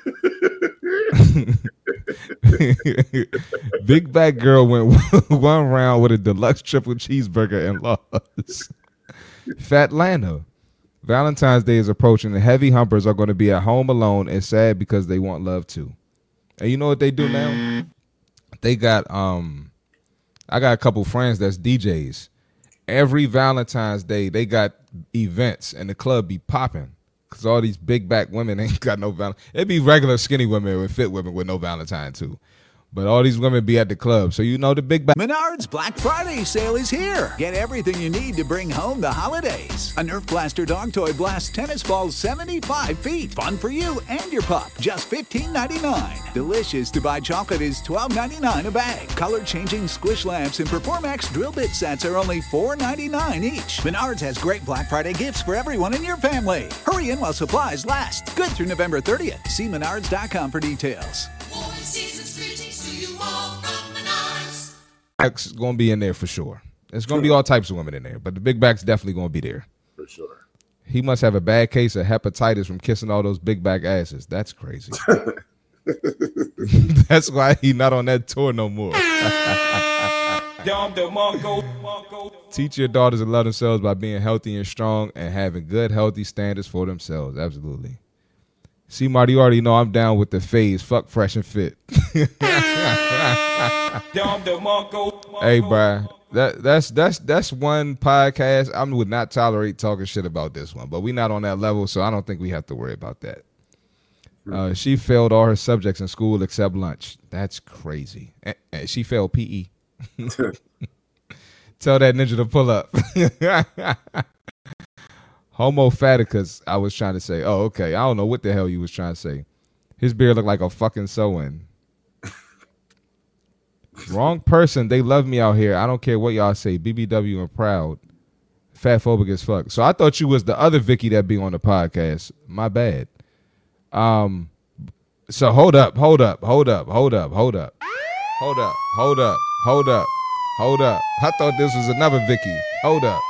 Big Back Girl went one round with a deluxe triple cheeseburger and lost. Fat Lana. Valentine's Day is approaching. The heavy humpers are going to be at home alone and sad because they want love too. And you know what they do now? They got um, I got a couple friends that's D Js. Every Valentine's Day, they got events and the club be popping because all these big back women ain't got no Valentine. It'd be regular skinny women with fit women with no Valentine too. But all these women be at the club. So you know the big back. Menards Black Friday sale is here. Get everything you need to bring home the holidays. A Nerf Blaster dog toy blasts tennis balls seventy-five feet. Fun for you and your pup. Just fifteen ninety-nine. Delicious to buy chocolate is twelve ninety-nine a bag. Color changing squish lamps and Performax drill bit sets are only four ninety-nine each. Menards has great Black Friday gifts for everyone in your family. Hurry in while supplies last. Good through November thirtieth. See menards dot com for details. Warm season's greetings to you all from Menards. Back's gonna be in there for sure. There's gonna be all types of women in there, but the big back's definitely gonna be there. For sure. He must have a bad case of hepatitis from kissing all those big back asses. That's crazy. That's why he not on that tour no more. Teach your daughters to love themselves by being healthy and strong and having good, healthy standards for themselves. Absolutely. See, Marty, you already know I'm down with the phase. Fuck fresh and fit. Hey, bruh. That that's that's that's one podcast I would not tolerate talking shit about this one, but we not on that level, so I don't think we have to worry about that. Uh, she failed all her subjects in school except lunch. That's crazy. And, and she failed P E. Tell that ninja to pull up. Homo faticus, I was trying to say. Oh, okay. I don't know what the hell you was trying to say. His beard looked like a fucking sew-in. Wrong person. They love me out here. I don't care what y'all say. B B W and proud. Fat phobic as fuck. So I thought you was the other Vicky that be on the podcast. My bad. Um. So hold up, hold up, hold up, hold up, hold up, hold up, hold up, hold up, hold up. I thought this was another Vicky. Hold up.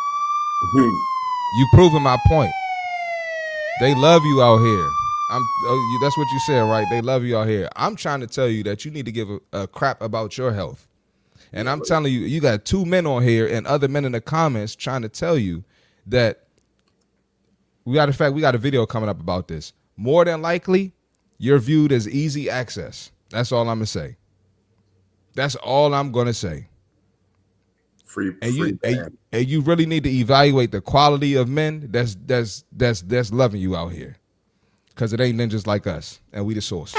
You proving my point. They love you out here. I'm. Oh, you, that's what you said, right? They love you out here. I'm trying to tell you that you need to give a, a crap about your health. And I'm telling you, you got two men on here and other men in the comments trying to tell you that we got. In fact, we got a video coming up about this. More than likely, you're viewed as easy access. That's all I'm gonna say. That's all I'm gonna say. Free, and free you and, and you really need to evaluate the quality of men that's that's that's that's loving you out here, because it ain't ninjas like us, and we the source.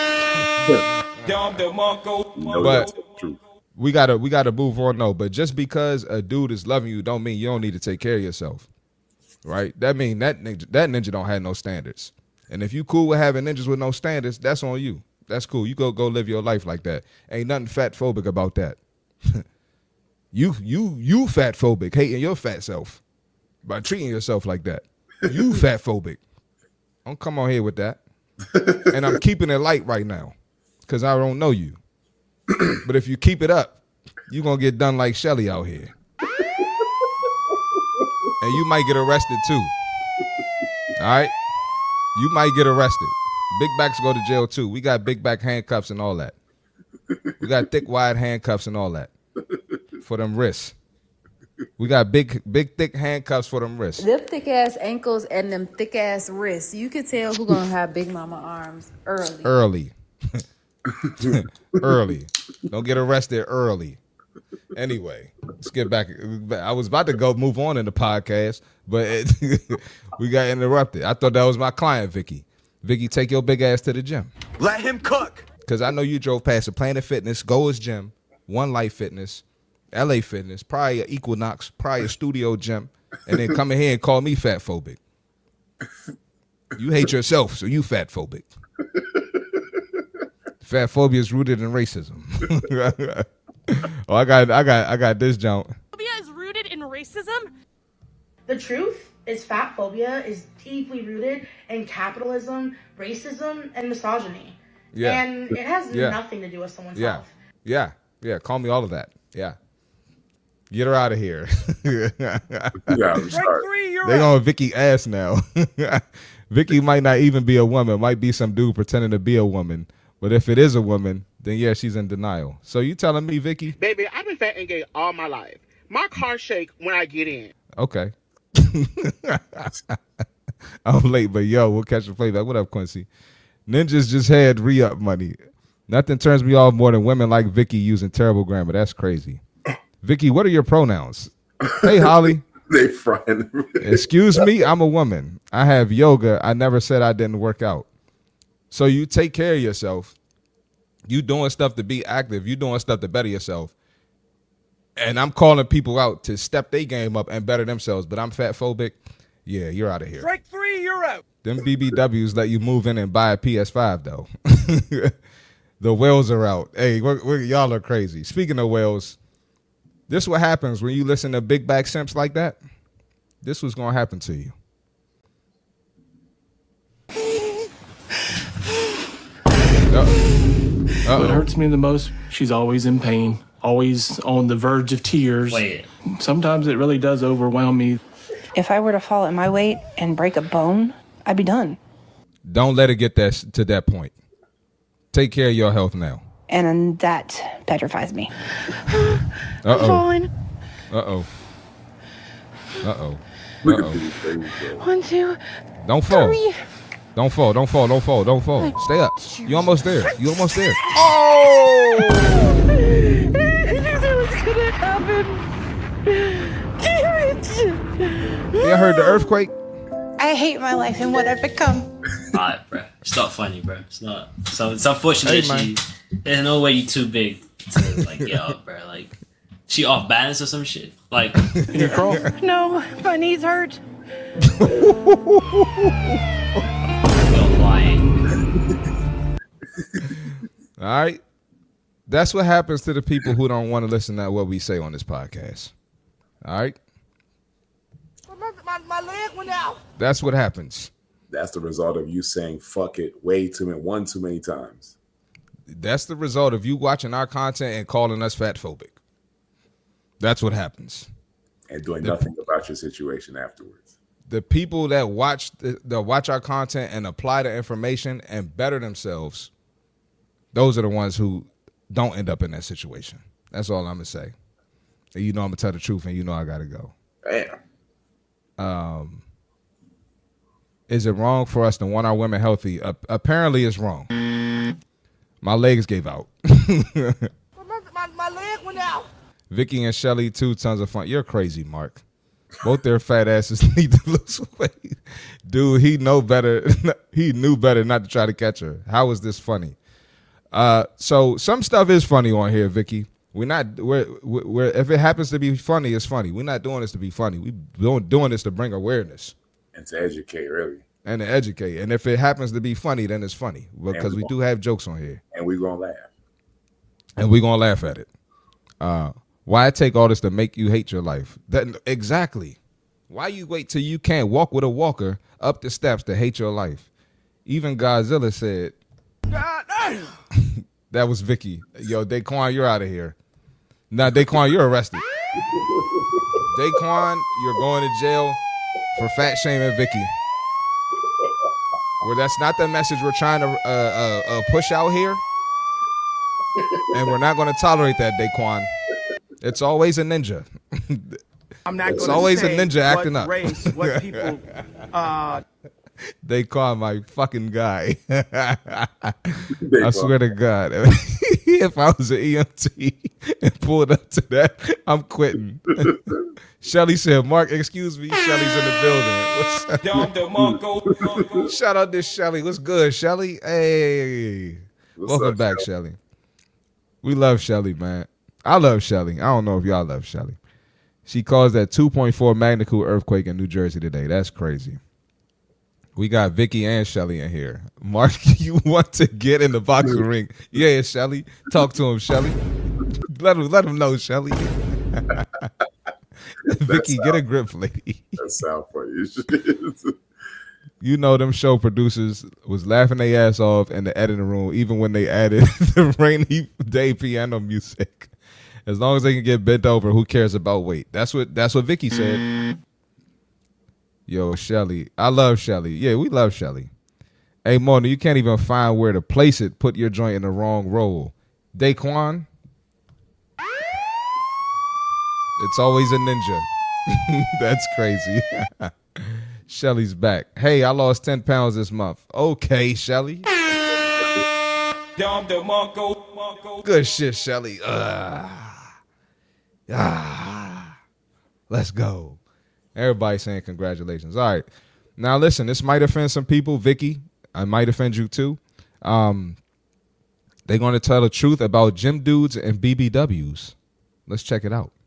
But we gotta we gotta move on. No, but just because a dude is loving you, don't mean you don't need to take care of yourself, right? That mean that ninja, that ninja don't have no standards. And if you cool with having ninjas with no standards, that's on you. That's cool. You go go live your life like that. Ain't nothing fat phobic about that. you you you fat phobic, hating your fat self by treating yourself like that. You fat phobic. Don't come on here with that. And I'm keeping it light right now because I don't know you. But if you keep it up, you're going to get done like Shelly out here. And you might get arrested too. All right? You might get arrested. Big backs go to jail too. We got big back handcuffs and all that. We got thick, wide handcuffs and all that for them wrists. We got big, big, thick handcuffs for them wrists. Them thick ass ankles and them thick ass wrists. You can tell who gonna have big mama arms early. Early. Early. Don't get arrested early. Anyway, let's get back. I was about to go move on in the podcast, but it, we got interrupted. I thought that was my client, Vicky. Vicky, take your big ass to the gym. Let him cook. Because I know you drove past the Planet Fitness, Goers Gym, One Life Fitness, L A Fitness, probably a Equinox, probably a Studio Gym, and then come in here and call me fat phobic. You hate yourself, so you fat phobic. Fat phobia is rooted in racism. Oh, I got, I got, I got this jump. Phobia is rooted in racism. The truth is, fat phobia is deeply rooted in capitalism, racism, and misogyny. Yeah. And it has yeah. nothing to do with someone's yeah. health. Yeah, yeah. Call me all of that. Yeah. Get her out of here. Yeah, I'm sorry. They going Vicky ass now. Vicky might not even be a woman. Might be some dude pretending to be a woman. But if it is a woman, then yeah, she's in denial. So you telling me, Vicky? Baby, I've been fat and gay all my life. My car shake when I get in. Okay. I'm late, but yo, we'll catch the playback. What up, Quincy? Ninjas just had re-up money. Nothing turns me off more than women like Vicky using terrible grammar. That's crazy. Vicky, what are your pronouns? Hey, Holly. They friend. Excuse me, I'm a woman. I have yoga. I never said I didn't work out. So you take care of yourself. You doing stuff to be active. You doing stuff to better yourself. And I'm calling people out to step their game up and better themselves. But I'm fat phobic. Yeah, you're out of here. Strike three, you're out. Them B B Ws let you move in and buy a P S five, though. The whales are out. Hey, we're, we're, y'all are crazy. Speaking of whales, this is what happens when you listen to big back simps like that. This was going to happen to you. Uh-oh. What hurts me the most, she's always in pain, always on the verge of tears. Wait. Sometimes it really does overwhelm me. If I were to fall at my weight and break a bone, I'd be done. Don't let it get that to that point. Take care of your health now. And that petrifies me. Uh-oh. I'm falling. Uh-oh. Uh-oh. Uh-oh. One, two, Don't fall. three. Don't fall. Don't fall. Don't fall. Don't fall. Stay up. You almost there. You almost there. Oh! I knew that was gonna happen. Damn it! You heard the earthquake? I hate my life and what I've become. Alright, bro. It's not funny, bro. It's not. So it's unfortunate. Hey, she, there's no way you too big to like get up, bro. Like she off balance or some shit. Like your girl. No, my knees hurt. All right. That's what happens to the people who don't want to listen to what we say on this podcast. All right. My, my leg went out. That's what happens. That's the result of you saying fuck it way too many, one too many times. That's the result of you watching our content and calling us fat phobic. That's what happens. And doing The- nothing about your situation afterwards. The people that watch the, that watch our content and apply the information and better themselves, those are the ones who don't end up in that situation. That's all I'm gonna say. And you know I'm gonna tell the truth, and you know I gotta go. Damn. Um, is it wrong for us to want our women healthy? Uh, apparently, it's wrong. My legs gave out. My, my, my leg went out. Vicky and Shelly, two tons of fun. You're crazy, Mark. Both their fat asses need to lose weight. Dude, he know better. He knew better not to try to catch her. How is this funny? Uh, so some stuff is funny on here, Vicky. We're not. We're, we're. If it happens to be funny, it's funny. We're not doing this to be funny. We're doing doing this to bring awareness And to educate, really. and to educate. And if it happens to be funny, then it's funny because we, we do have jokes on here. And we're going to laugh. And we're going to laugh at it. Uh, why take all this to make you hate your life? That exactly. Why you wait till you can't walk with a walker up the steps to hate your life? Even Godzilla said, God damn. That was Vicky. Yo, Daquan, you're out of here. Now, Daquan, you're arrested. Daquan, you're going to jail for fat shaming Vicky. Well, that's not the message we're trying to uh, uh, uh, push out here. And we're not going to tolerate that, Daquan. It's always a ninja. I'm not it's gonna always say a ninja acting what up. Race, what people, uh, they call my fucking guy. I swear to God, if I was an E M T and pulled up to that, I'm quitting. Shelly said, Mark, excuse me, Shelly's in the building. What's Shout out to Shelly. What's good, Shelly? Hey. What's Welcome up, back, Shelly. We love Shelly, man. I love Shelly. I don't know if y'all love Shelly. She caused that two point four magnitude earthquake in New Jersey today. That's crazy. We got Vicky and Shelly in here. Mark, you want to get in the boxing ring? Yeah, Shelly. Talk to him, Shelly. Let him let him know, Shelly. Vicky, sound, get a grip, lady. That sound funny. You know them show producers was laughing their ass off in the editing room, even when they added the rainy day piano music. As long as they can get bent over, who cares about weight? That's what that's what Vicky said. Yo, Shelly. I love Shelly. Yeah, we love Shelly. Hey, Mona, you can't even find where to place it. Put your joint in the wrong roll. Daquan. It's always a ninja. That's crazy. Shelly's back. Hey, I lost ten pounds this month. Okay, Shelly. Good shit, Shelly. Uh, ah, let's go. Everybody saying congratulations. All right. Now, listen, this might offend some people. Vicky, I might offend you too. Um, they're going to tell the truth about gym dudes and B B Ws. Let's check it out.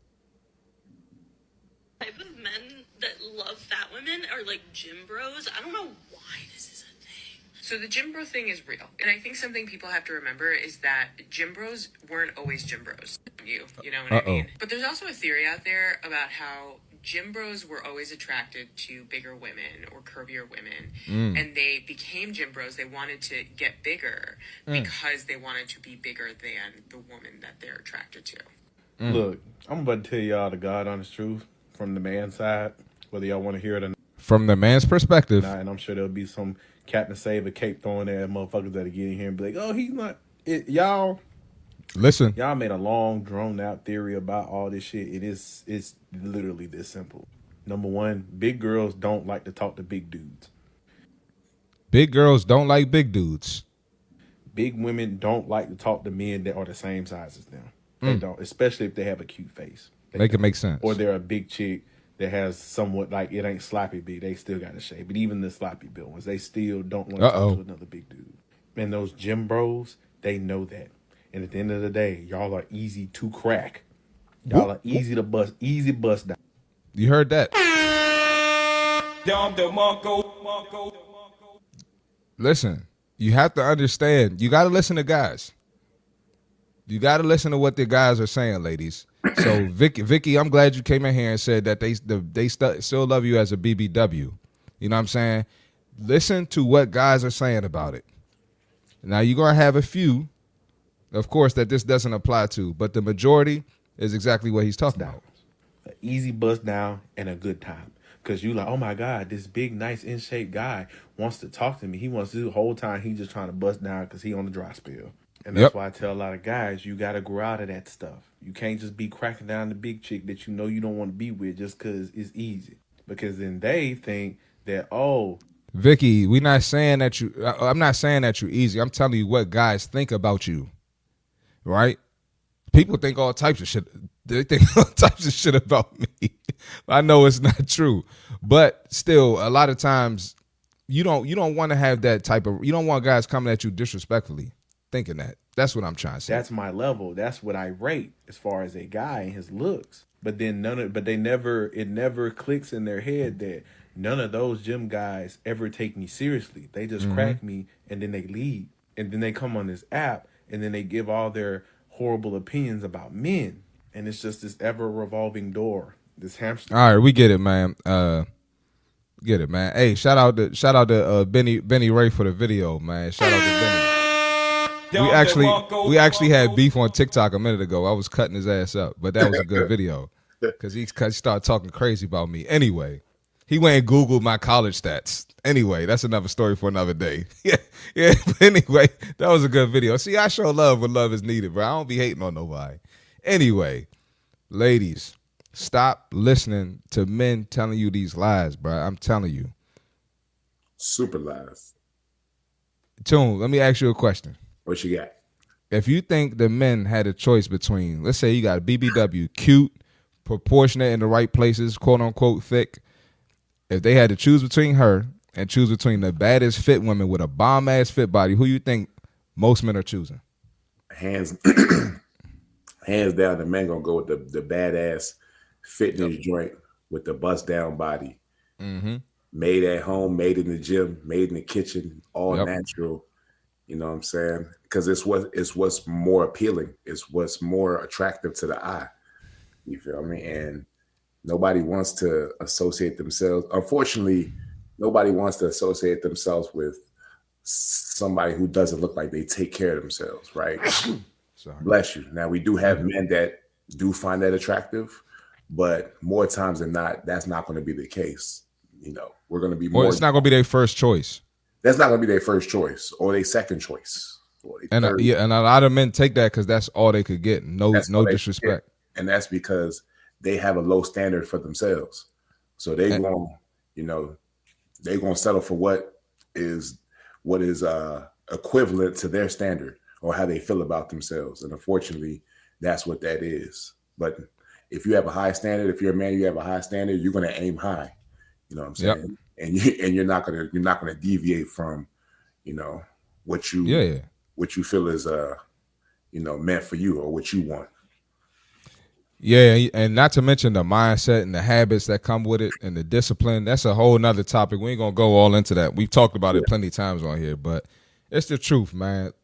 Type of men that love fat women are like gym bros. I don't know why this is a thing. So the gym bro thing is real. And I think something people have to remember is that gym bros weren't always gym bros. You, you know what Uh-oh. I mean? But there's also a theory out there about how gym bros were always attracted to bigger women or curvier women. Mm. And they became gym bros. They wanted to get bigger mm. because they wanted to be bigger than the woman that they're attracted to. Mm. Look, I'm about to tell y'all the God honest truth from the man's side, whether y'all want to hear it or not. From the man's perspective. Nah, and I'm sure there'll be some Captain Save a cape throwing at motherfuckers that'll get in here and be like, oh, he's not. It, y'all. Listen. Y'all made a long, drawn-out theory about all this shit. It is, it's literally this simple. Number one, big girls don't like to talk to big dudes. Big girls don't like big dudes. Big women don't like to talk to men that are the same size as them. They mm. don't, especially if they have a cute face. They Make don't. it make sense. Or they're a big chick that has somewhat, like, it ain't sloppy big. They still got a shape. But even the sloppy built ones, they still don't want to Uh-oh. talk to another big dude. And those gym bros, they know that. And at the end of the day, y'all are easy to crack. Y'all are easy to bust, easy bust down. You heard that. Listen, you have to understand. You got to listen to guys. You got to listen to what the guys are saying, ladies. So, Vicky, Vicky, I'm glad you came in here and said that they the, they st- still love you as a B B W. You know what I'm saying? Listen to what guys are saying about it. Now, you're going to have a few, of course, that this doesn't apply to, but the majority is exactly what he's talking about. An easy bust down and a good time. Because you like, oh, my God, this big, nice, in-shape guy wants to talk to me. He wants to do the whole time. He's just trying to bust down because he on the dry spell. And that's yep. why I tell a lot of guys, you got to grow out of that stuff. You can't just be cracking down the big chick that you know you don't want to be with just because it's easy. Because then they think that, oh. Vicky, we're not saying that you, I'm not saying that you're easy. I'm telling you what guys think about you. Right? People think all types of shit. They think all types of shit about me. I know it's not true. But still, a lot of times, you don't you don't want to have that type of, you don't want guys coming at you disrespectfully. Thinking that. That's what I'm trying to say. That's my level. That's what I rate as far as a guy and his looks. But then none of but they never it never clicks in their head that none of those gym guys ever take me seriously. They just Mhm. crack me and then they leave. And then they come on this app and then they give all their horrible opinions about men. And it's just this ever revolving door. This hamster. All right, we get it, man. Uh, get it, man. Hey, shout out to shout out to uh, Benny Benny Ray for the video, man. Shout out to Benny. We actually we actually had beef on TikTok a minute ago. I was cutting his ass up, but that was a good video because he, he started talking crazy about me. Anyway, he went and Googled my college stats. Anyway, that's another story for another day. Yeah, yeah. But anyway, that was a good video. See, I show love when love is needed, bro. I don't be hating on nobody. Anyway, ladies, stop listening to men telling you these lies, bro. I'm telling you. Super lies. Tune, let me ask you a question. What you got? If you think the men had a choice between, let's say you got a B B W, cute, proportionate in the right places, quote unquote thick. If they had to choose between her and choose between the baddest fit woman with a bomb ass fit body, who you think most men are choosing? Hands, hands down, the man gonna go with the the badass fitness joint with the bust down body, mm-hmm. made at home, made in the gym, made in the kitchen, all Yep. natural. You know what I'm saying? Because it's what it's what's more appealing. It's what's more attractive to the eye. You feel me? And nobody wants to associate themselves. Unfortunately, nobody wants to associate themselves with somebody who doesn't look like they take care of themselves, right? Sorry. Bless you. Now we do have men that do find that attractive, but more times than not, that's not going to be the case. You know, we're going to be more. Well, it's not going to be their first choice. That's not going to be their first choice or their second choice. Or their And uh, third. yeah, and a lot of men take that because that's all they could get. No, That's no all they disrespect. get. And that's because they have a low standard for themselves. So they And- going, you know, they going to settle for what is what is uh, equivalent to their standard or how they feel about themselves. And unfortunately, that's what that is. But if you have a high standard, if you're a man, you have a high standard, you're going to aim high. You know what I'm saying? Yep. And you and you're not gonna you're not gonna deviate from, you know, what you Yeah, yeah. what you feel is uh you know meant for you or what you want. Yeah, and not to mention the mindset and the habits that come with it and the discipline. That's a whole nother topic. We ain't gonna go all into that. We've talked about it plenty of times on here, but it's the truth, man.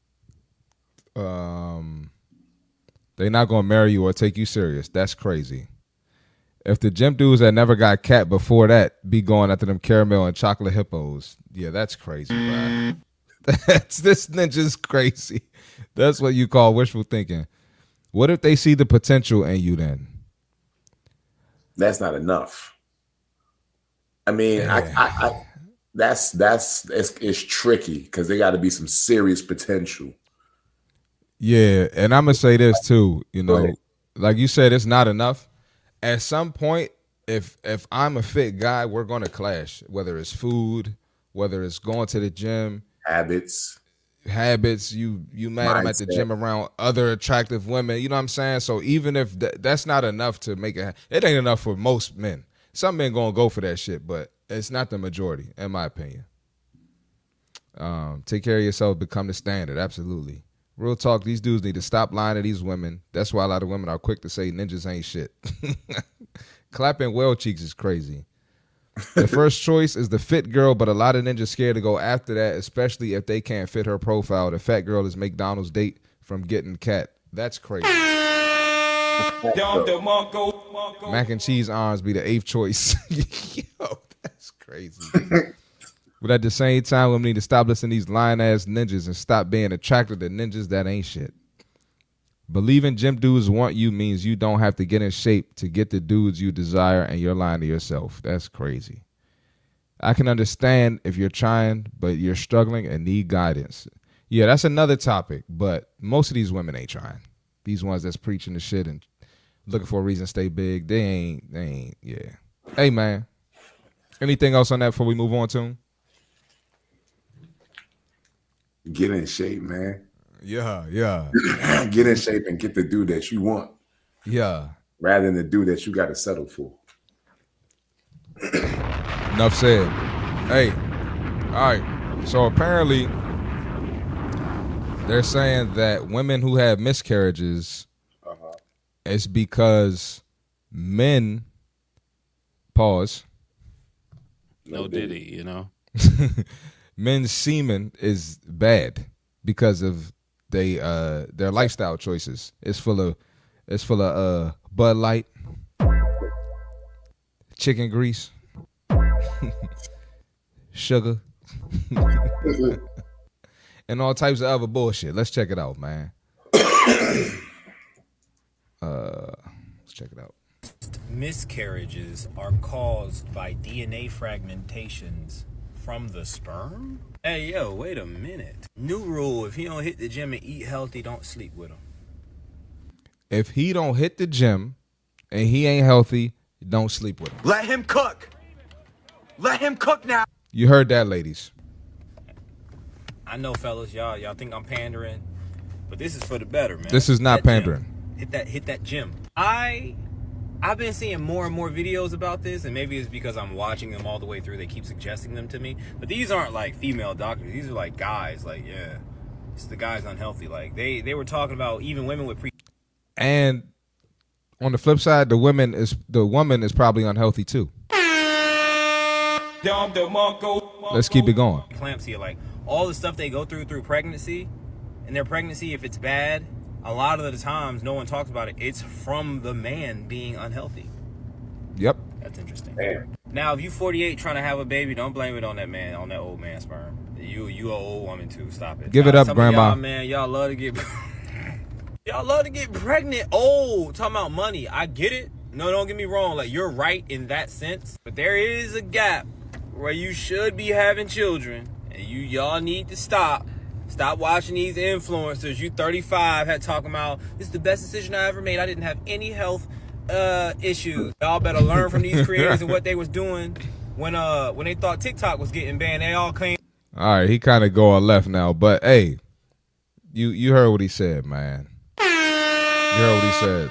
Um, they're not gonna marry you or take you serious. That's crazy. If the gym dudes that never got cat before that be going after them caramel and chocolate hippos, yeah, that's crazy, bro. That's this ninja's crazy. That's what you call wishful thinking. What if they see the potential in you then? That's not enough. I mean, I, I, I that's that's it's, it's tricky because they got to be some serious potential. Yeah, and I'm gonna say this too. You Go know, ahead. like you said, it's not enough. At some point, if if I'm a fit guy, we're gonna clash. Whether it's food, whether it's going to the gym, habits, habits. You you mad I'm at the Mindset. gym around other attractive women. You know what I'm saying? So even if th- that's not enough to make it, it ain't enough for most men. Some men gonna go for that shit, but it's not the majority, in my opinion. Um, take care of yourself, become the standard. Absolutely. Real talk, these dudes need to stop lying to these women. That's why a lot of women are quick to say ninjas ain't shit. Clapping well cheeks is crazy. The first choice is the fit girl, but a lot of ninjas scared to go after that, especially if they can't fit her profile. The fat girl is McDonald's date from getting cat. That's crazy. Mac and cheese arms be the eighth choice. Yo, that's crazy. But at the same time, women need to stop listening to these lying-ass ninjas and stop being attracted to ninjas that ain't shit. Believing gym dudes want you means you don't have to get in shape to get the dudes you desire, and you're lying to yourself. That's crazy. I can understand if you're trying, but you're struggling and need guidance. Yeah, that's another topic, but most of these women ain't trying. These ones that's preaching the shit and looking for a reason to stay big, they ain't, they ain't, yeah. Hey, man, anything else on that before we move on to them? Get in shape, man. Yeah, yeah. Get in shape and get the dude that you want. Yeah. Rather than the dude that you got to settle for. Enough said. Hey, all right. So apparently, they're saying that women who have miscarriages, uh-huh. it's because men, pause, No Diddy, you know. Men's semen is bad because of they uh their lifestyle choices. It's full of it's full of uh Bud Light, chicken grease, sugar, and all types of other bullshit. Let's check it out, man. uh, let's check it out. Miscarriages are caused by D N A fragmentations from the sperm? Hey, yo, wait a minute. New rule, if he don't hit the gym and eat healthy, don't sleep with him. If he don't hit the gym and he ain't healthy, don't sleep with him. Let him cook. Let him cook now. You heard that, ladies. I know, fellas, y'all y'all think I'm pandering, but this is for the better, man. This is not Hit that pandering. gym. Hit that hit that gym. I I've been seeing more and more videos about this, and maybe it's because I'm watching them all the way through. They keep suggesting them to me. But these aren't like female doctors. These are like guys. Like, yeah, it's the guys unhealthy. Like they they were talking about even women with pre. And on the flip side, the women is the woman is probably unhealthy too. Let's keep it going. Eclampsia, like all the stuff they go through through pregnancy, and their pregnancy, if it's bad, a lot of the times no one talks about it. It's from the man being unhealthy. Yep. That's interesting. Damn. Now, if you forty-eight trying to have a baby, don't blame it on that man, on that old man sperm. You you an old woman too. Stop it. Give it Now, up, some of Grandma. Y'all, man, y'all love to get y'all love to get pregnant. Oh, talking about money. I get it. No, don't get me wrong. Like, you're right in that sense, but there is a gap where you should be having children, and you y'all need to stop. Stop watching these influencers. You thirty-five had talking about this is the best decision I ever made. I didn't have any health uh, issues. Y'all better learn from these creators and what they was doing when uh when they thought TikTok was getting banned. They all came. All right, he kind of going left now, but hey, you you heard what he said, man. You heard what he said.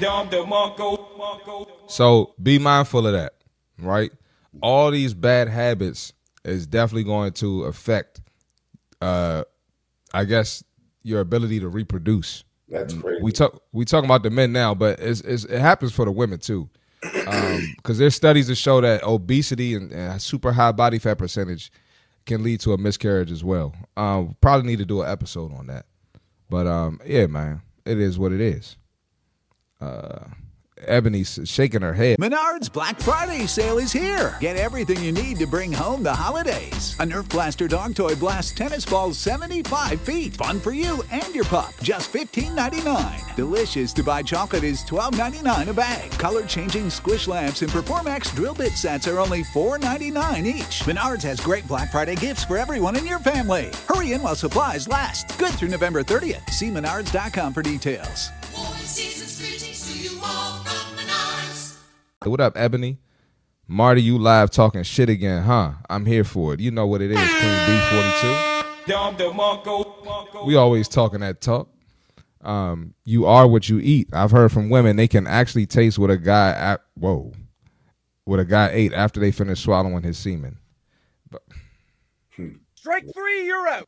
So be mindful of that, right? All these bad habits is definitely going to affect, uh, I guess, your ability to reproduce. That's crazy. We talk we talking about the men now, but it's, it's, it happens for the women too, because um, there's studies that show that obesity and, and super high body fat percentage can lead to a miscarriage as well. Um, probably need to do an episode on that, but um, yeah, man, it is what it is. Uh, Ebony's shaking her head. Menards Black Friday sale is here. Get everything you need to bring home the holidays. A Nerf Blaster dog toy blasts tennis balls seventy-five feet. Fun for you and your pup. Just fifteen ninety-nine. Delicious to buy chocolate is twelve ninety-nine a bag. Color-changing squish lamps and Performax drill bit sets are only four ninety-nine each. Menards has great Black Friday gifts for everyone in your family. Hurry in while supplies last. Good through November thirtieth. See menards dot com for details. What up, Ebony? Marty, you live talking shit again, huh? I'm here for it. You know what it is, Queen B forty-two. We always talking that talk. Um, you are what you eat. I've heard from women they can actually taste what a guy at, whoa, what a guy ate after they finished swallowing his semen. But, Strike three, you're out.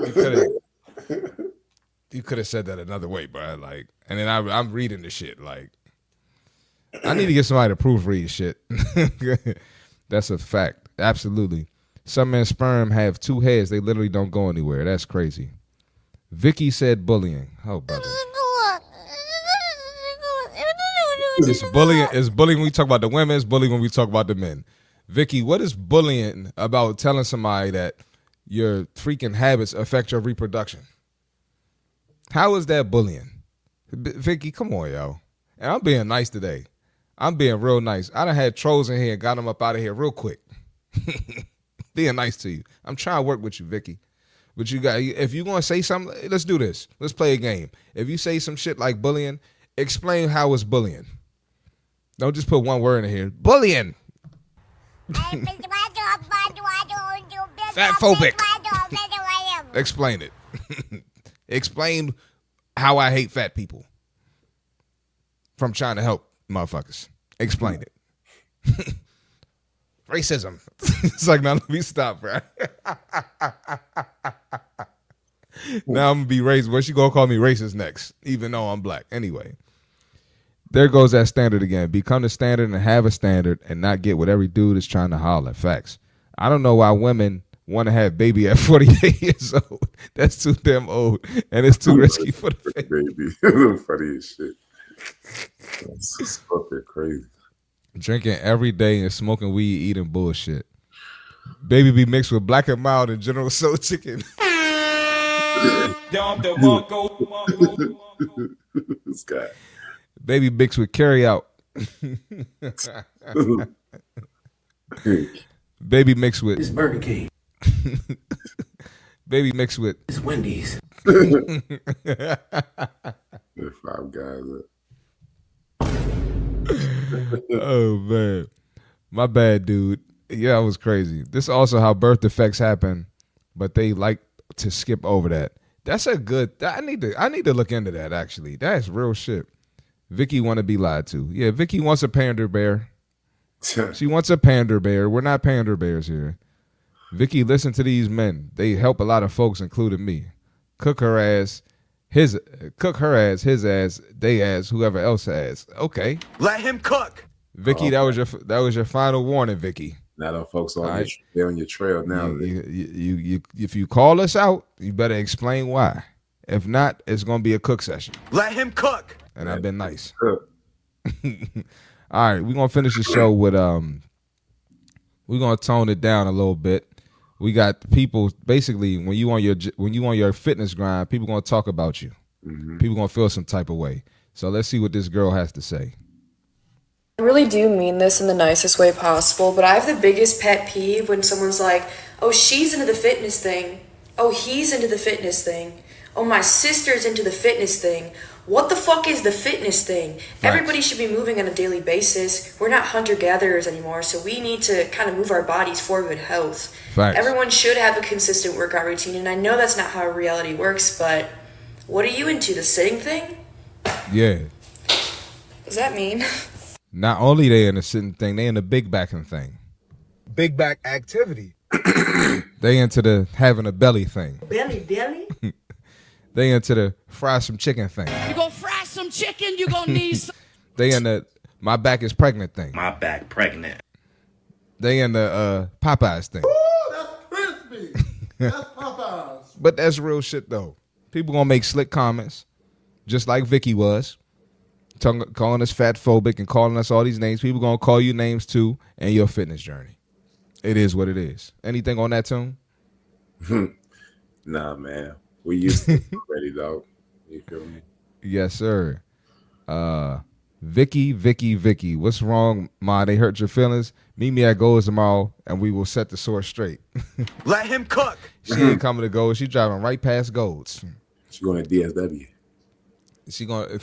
You could have said that another way, bro. Like, and then I, I'm reading the shit like. I need to get somebody to proofread shit. That's a fact. Absolutely. Some men's sperm have two heads. They literally don't go anywhere. That's crazy. Vicky said bullying. Oh, brother. It's bullying. It's bullying when we talk about the women. It's bullying when we talk about the men. Vicky, what is bullying about telling somebody that your freaking habits affect your reproduction? How is that bullying? Vicky, come on, yo. And I'm being nice today. I'm being real nice. I done had trolls in here and got them up out of here real quick. Being nice to you. I'm trying to work with you, Vicky. But you got, if you're going to say something, let's do this. Let's play a game. If you say some shit like bullying, explain how it's bullying. Don't just put one word in here. Bullying. Fatphobic. Explain it. Explain how I hate fat people. From trying to help motherfuckers. Explain it. Racism. It's like, now let me stop, bro. Now I'm going to be racist. What's she going to call me racist next? Even though I'm black. Anyway. There goes that standard again. Become the standard and have a standard and not get what every dude is trying to holler. Facts. I don't know why women want to have baby at forty-eight years old. That's too damn old, and it's too risky for the baby. Funny as shit. That's just fucking crazy. Drinking every day and smoking weed, eating bullshit. Baby be mixed with Black and Mild and General Soul chicken. This guy. Baby mixed with carry out. Baby mixed with It's Burger King. Baby mixed with It's Wendy's. The Five Guys. Oh man, my bad, dude. Yeah, it was crazy. This is also how birth defects happen, but they like to skip over that. That's a good. I need to. I need to look into that. Actually, that's real shit. Vicky want to be lied to. Yeah, Vicky wants a pander bear. She wants a pander bear. We're not pander bears here. Vicky, listen to these men. They help a lot of folks, including me. Cook her ass, his cook her ass, his ass, they ass, whoever else ass. Okay. Let him cook. Vicky, Oh, that was your that was your final warning, Vicky. Now them folks on All your, right. they're on your trail now. You, you, you, you, if you call us out, you better explain why. If not, it's gonna be a cook session. Let him cook. And I've been nice. All right, we're gonna finish the show with um. We're gonna tone it down a little bit. We got people basically when you on your when you on your fitness grind, people gonna talk about you. Mm-hmm. People gonna feel some type of way. So let's see what this girl has to say. I really do mean this in the nicest way possible, but I have the biggest pet peeve when someone's like, oh, she's into the fitness thing. Oh, he's into the fitness thing. Oh, my sister's into the fitness thing. What the fuck is the fitness thing? Facts. Everybody should be moving on a daily basis. We're not hunter-gatherers anymore, so we need to kind of move our bodies forward with health. Facts. Everyone should have a consistent workout routine, and I know that's not how reality works, but what are you into, the sitting thing? Yeah. What does that mean? Not only they in the sitting thing, they in the big backing thing. Big back activity. They into the having a belly thing. Belly deli? They into the fry some chicken thing. You gonna fry some chicken, you gonna need some. They in the my back is pregnant thing. My back pregnant. They in the uh, Popeyes thing. Crispy. That's Popeyes. But that's real shit though. People gonna make slick comments, just like Vicky was, tongue- calling us fat phobic and calling us all these names. People gonna call you names too, and your fitness journey. It is what it is. Anything on that tune? Nah, man. We used to be ready, dog. You feel me? Yes, sir. Uh, Vicky, Vicky, Vicky. What's wrong, Ma? They hurt your feelings? Meet me at Gold's tomorrow, and we will set the source straight. Let him cook. She ain't coming to Gold's. She driving right past Gold's. She going to D S W. She going.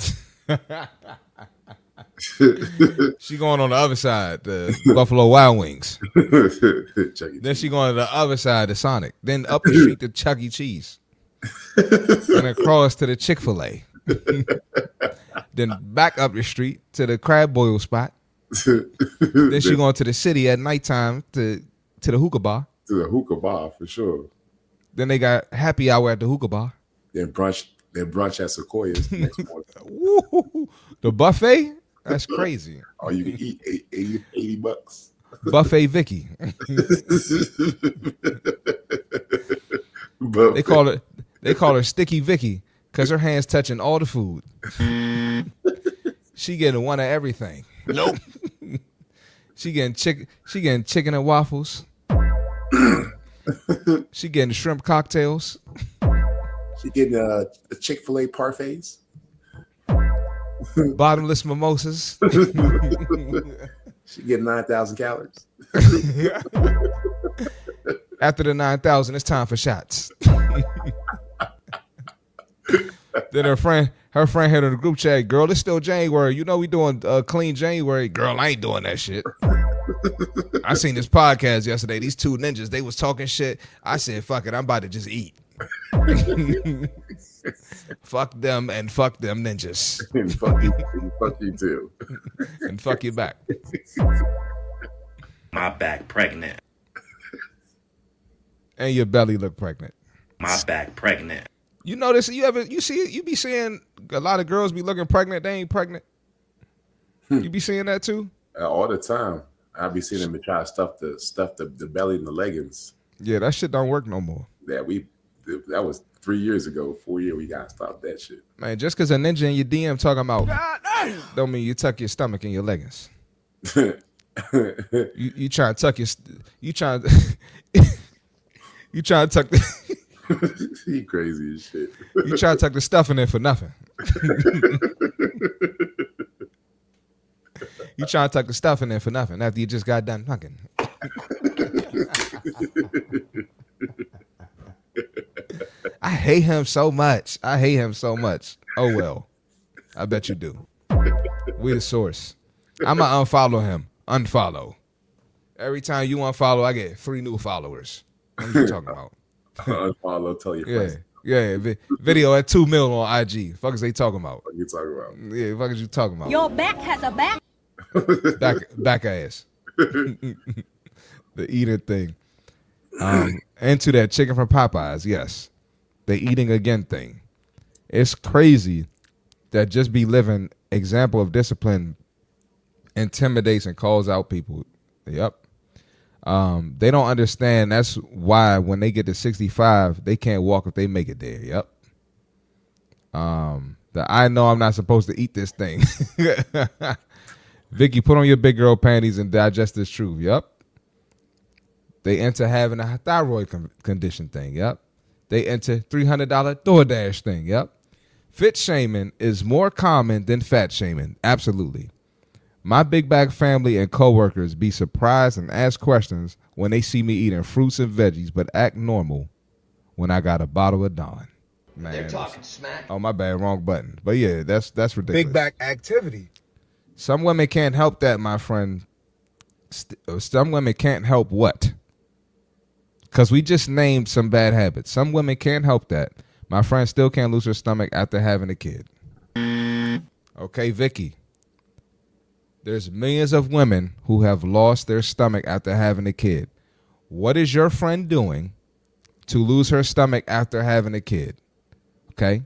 She going on the other side, the Buffalo Wild Wings. Then she going to the other side, the Sonic. Then up the street to Chuck E. Cheese. And across to the Chick-fil-A. Then back up the street to the Crab Boil spot. Then she going to the city at nighttime to to the hookah bar. To the hookah bar for sure. Then they got happy hour at the hookah bar. Then brunch. Then brunch at Sequoia's the next morning. Woo, the buffet? That's crazy. Oh, you can eat eighty, eighty, eighty bucks. Buffet Vicky. Buffet. They call it. They call her Sticky Vicky because her hands touching all the food. She getting one of everything. Nope. She getting chicken. She getting chicken and waffles. She getting shrimp cocktails. She getting uh, a Chick-fil-A parfaits. Bottomless mimosas. She getting nine thousand calories. After the nine thousand, it's time for shots. Then her friend, her friend had in the group chat, girl, it's still January. You know we doing uh, clean January. Girl, I ain't doing that shit. I seen this podcast yesterday. These two ninjas, they was talking shit. I said, fuck it, I'm about to just eat. Fuck them and fuck them ninjas. And fuck you, and fuck you too. And fuck you back. My back pregnant. And your belly look pregnant. My back pregnant. You notice you ever you see you be seeing a lot of girls be looking pregnant, they ain't pregnant. You be seeing that too? Uh, all the time. I be seeing them try to stuff the stuff the, the belly and the leggings. Yeah, that shit don't work no more. Yeah, we that was three years ago, four years. We gotta stop that shit. Man, just because a ninja in your D M talking about don't mean you tuck your stomach in your leggings. you you try to tuck your you try to you try to tuck the he crazy as shit. You try to tuck the stuff in there for nothing. You try to tuck the stuff in there for nothing after you just got done fucking. I hate him so much. I hate him so much. Oh well. I bet you do. We the source. I'ma unfollow him. Unfollow. Every time you unfollow, I get three new followers. What are you talking about? Unfollow, tell your yeah. friends. Yeah, vi- video at two mil on I G. Fuck is they talking about? What you talking about? Yeah, fuck is you talking about? Your back has a back. Back, back ass. The eating thing. Um, into that chicken from Popeyes, yes. The eating again thing. It's crazy that just be living example of discipline intimidates and calls out people. Yep. Um, they don't understand. That's why when they get to sixty-five, they can't walk if they make it there. Yep. Um, the I know I'm not supposed to eat this thing. Vicky, put on your big girl panties and digest this truth. Yep. They into having a thyroid con- condition thing. Yep. They into three hundred dollars DoorDash thing. Yep. Fit shaming is more common than fat shaming. Absolutely. My big bag family and coworkers be surprised and ask questions when they see me eating fruits and veggies, but act normal when I got a bottle of Dawn. Man, they're talking smack. Oh, my bad, wrong button. But yeah, that's that's ridiculous. Big back activity. Some women can't help that, my friend. St- some women can't help what? Because we just named some bad habits. Some women can't help that. My friend still can't lose her stomach after having a kid. Okay, Vicky. There's millions of women who have lost their stomach after having a kid. What is your friend doing to lose her stomach after having a kid? Okay.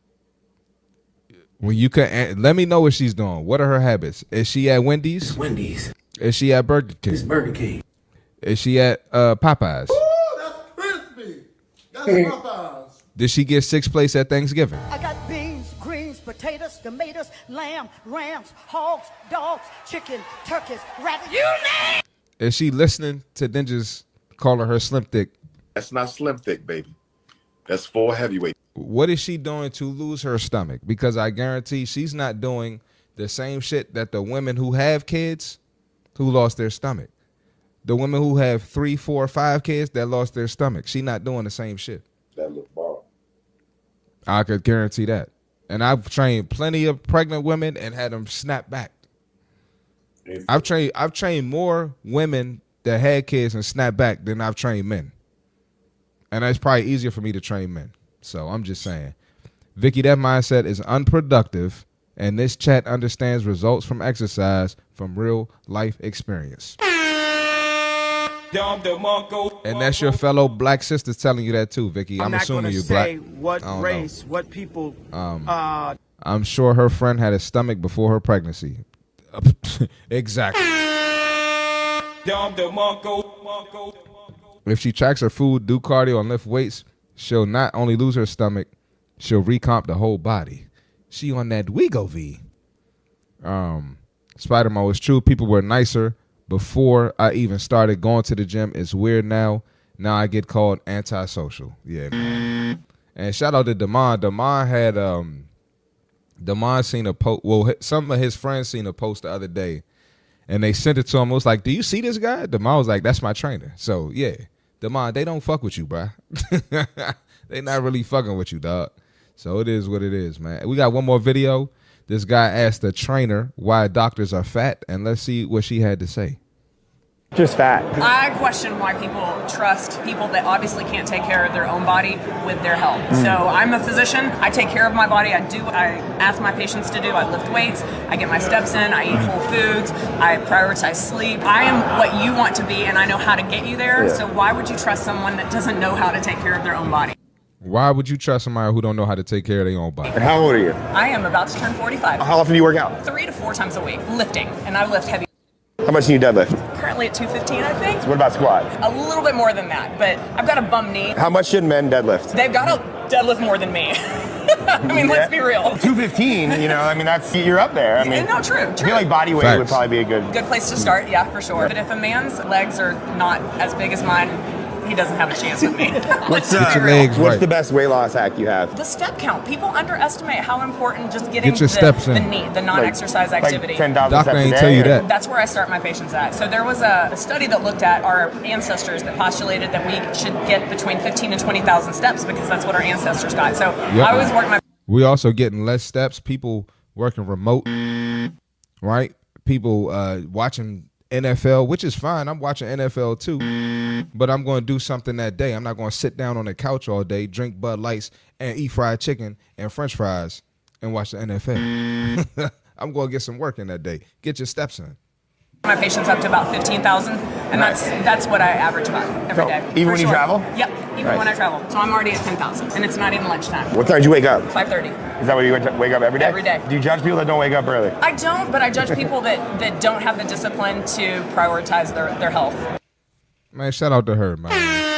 When you can, let me know what she's doing. What are her habits? Is she at Wendy's? Wendy's. Is she at Burger King? It's Burger King. Is she at uh, Popeyes? Oh, that's crispy. That's Popeyes. Did she get sixth place at Thanksgiving? I got beans, greens, potatoes, tomatoes, lamb, rams, hogs, dogs, chicken, turkeys, rabbits. You name. Is she listening to ninjas calling her Slim Thick? That's not Slim Thick, baby. That's full heavyweight. What is she doing to lose her stomach? Because I guarantee she's not doing the same shit that the women who have kids who lost their stomach. The women who have three, four, five kids that lost their stomach. She not doing the same shit. That look ball. I could guarantee that. And I've trained plenty of pregnant women and had them snap back. I've trained I've trained more women that had kids and snap back than I've trained men. And it's probably easier for me to train men. So I'm just saying. Vicky, that mindset is unproductive, and this chat understands results from exercise from real life experience. And that's your fellow black sisters telling you that too, Vicky. I'm, I'm not assuming you're say black. What race, know. What people. Um, uh, I'm sure her friend had a stomach before her pregnancy. Exactly. If she tracks her food, do cardio, and lift weights, she'll not only lose her stomach, she'll recomp the whole body. She on that Wegovy. Um, Spider-Man was true. People were nicer before I even started going to the gym. It's weird now. Now I get called antisocial. Yeah, man. And shout out to Damon. Damon had um, Damon seen a post. Well, some of his friends seen a post the other day, and they sent it to him. It was like, "Do you see this guy?" Damon was like, "That's my trainer." So yeah, Damon, they don't fuck with you, bro. They not really fucking with you, dog. So it is what it is, man. We got one more video. This guy asked the trainer why doctors are fat, and let's see what she had to say. Just fat. I question why people trust people that obviously can't take care of their own body with their health. Mm. So I'm a physician. I take care of my body. I do what I ask my patients to do. I lift weights. I get my steps in. I eat whole foods. I prioritize sleep. I am what you want to be, and I know how to get you there. Yeah. So why would you trust someone that doesn't know how to take care of their own body? Why would you trust somebody who don't know how to take care of their own body? And how old are you? I am about to turn forty-five. How often do you work out? Three to four times a week, lifting, and I lift heavy. How How much can you deadlift? Currently at two fifteen, I think. So what about squat? A little bit more than that, but I've got a bum knee. How much should men deadlift? They've got to deadlift more than me. I mean, yeah. let's be real. two fifteen, you know, I mean, that's, you're up there. I mean, no, true, true. I feel like body weight Facts. would probably be a good... Good place to start, yeah, for sure. But if a man's legs are not as big as mine, he doesn't have a chance with me. What's, uh, your legs what's right. the best weight loss hack you have? The step count. People underestimate how important just getting Get your the, steps in. the knee, the non-exercise like, activity. Like ten thousand Doctor steps ain't a day, tell you or? that. That's where I start my patients at. So there was a, a study that looked at our ancestors that postulated that we should get between fifteen and twenty thousand steps because that's what our ancestors got. So yep. I always work my... We also getting less steps. People working remote, right? People uh, watching N F L, which is fine. I'm watching N F L too, but I'm going to do something that day. I'm not going to sit down on the couch all day, drink Bud Lights, and eat fried chicken and French fries and watch the N F L. I'm going to get some work in that day. Get your steps in. My patients up to about fifteen thousand, and that's that's what I average about every so, day. Even when sure. you travel? Yep, even right. when I travel. So I'm already at ten thousand, and it's not even lunchtime. What time did you wake up? five thirty. Is that what you wake up every day? Every day. Do you judge people that don't wake up early? I don't, but I judge people that, that don't have the discipline to prioritize their, their health. Man, shout out to her, man.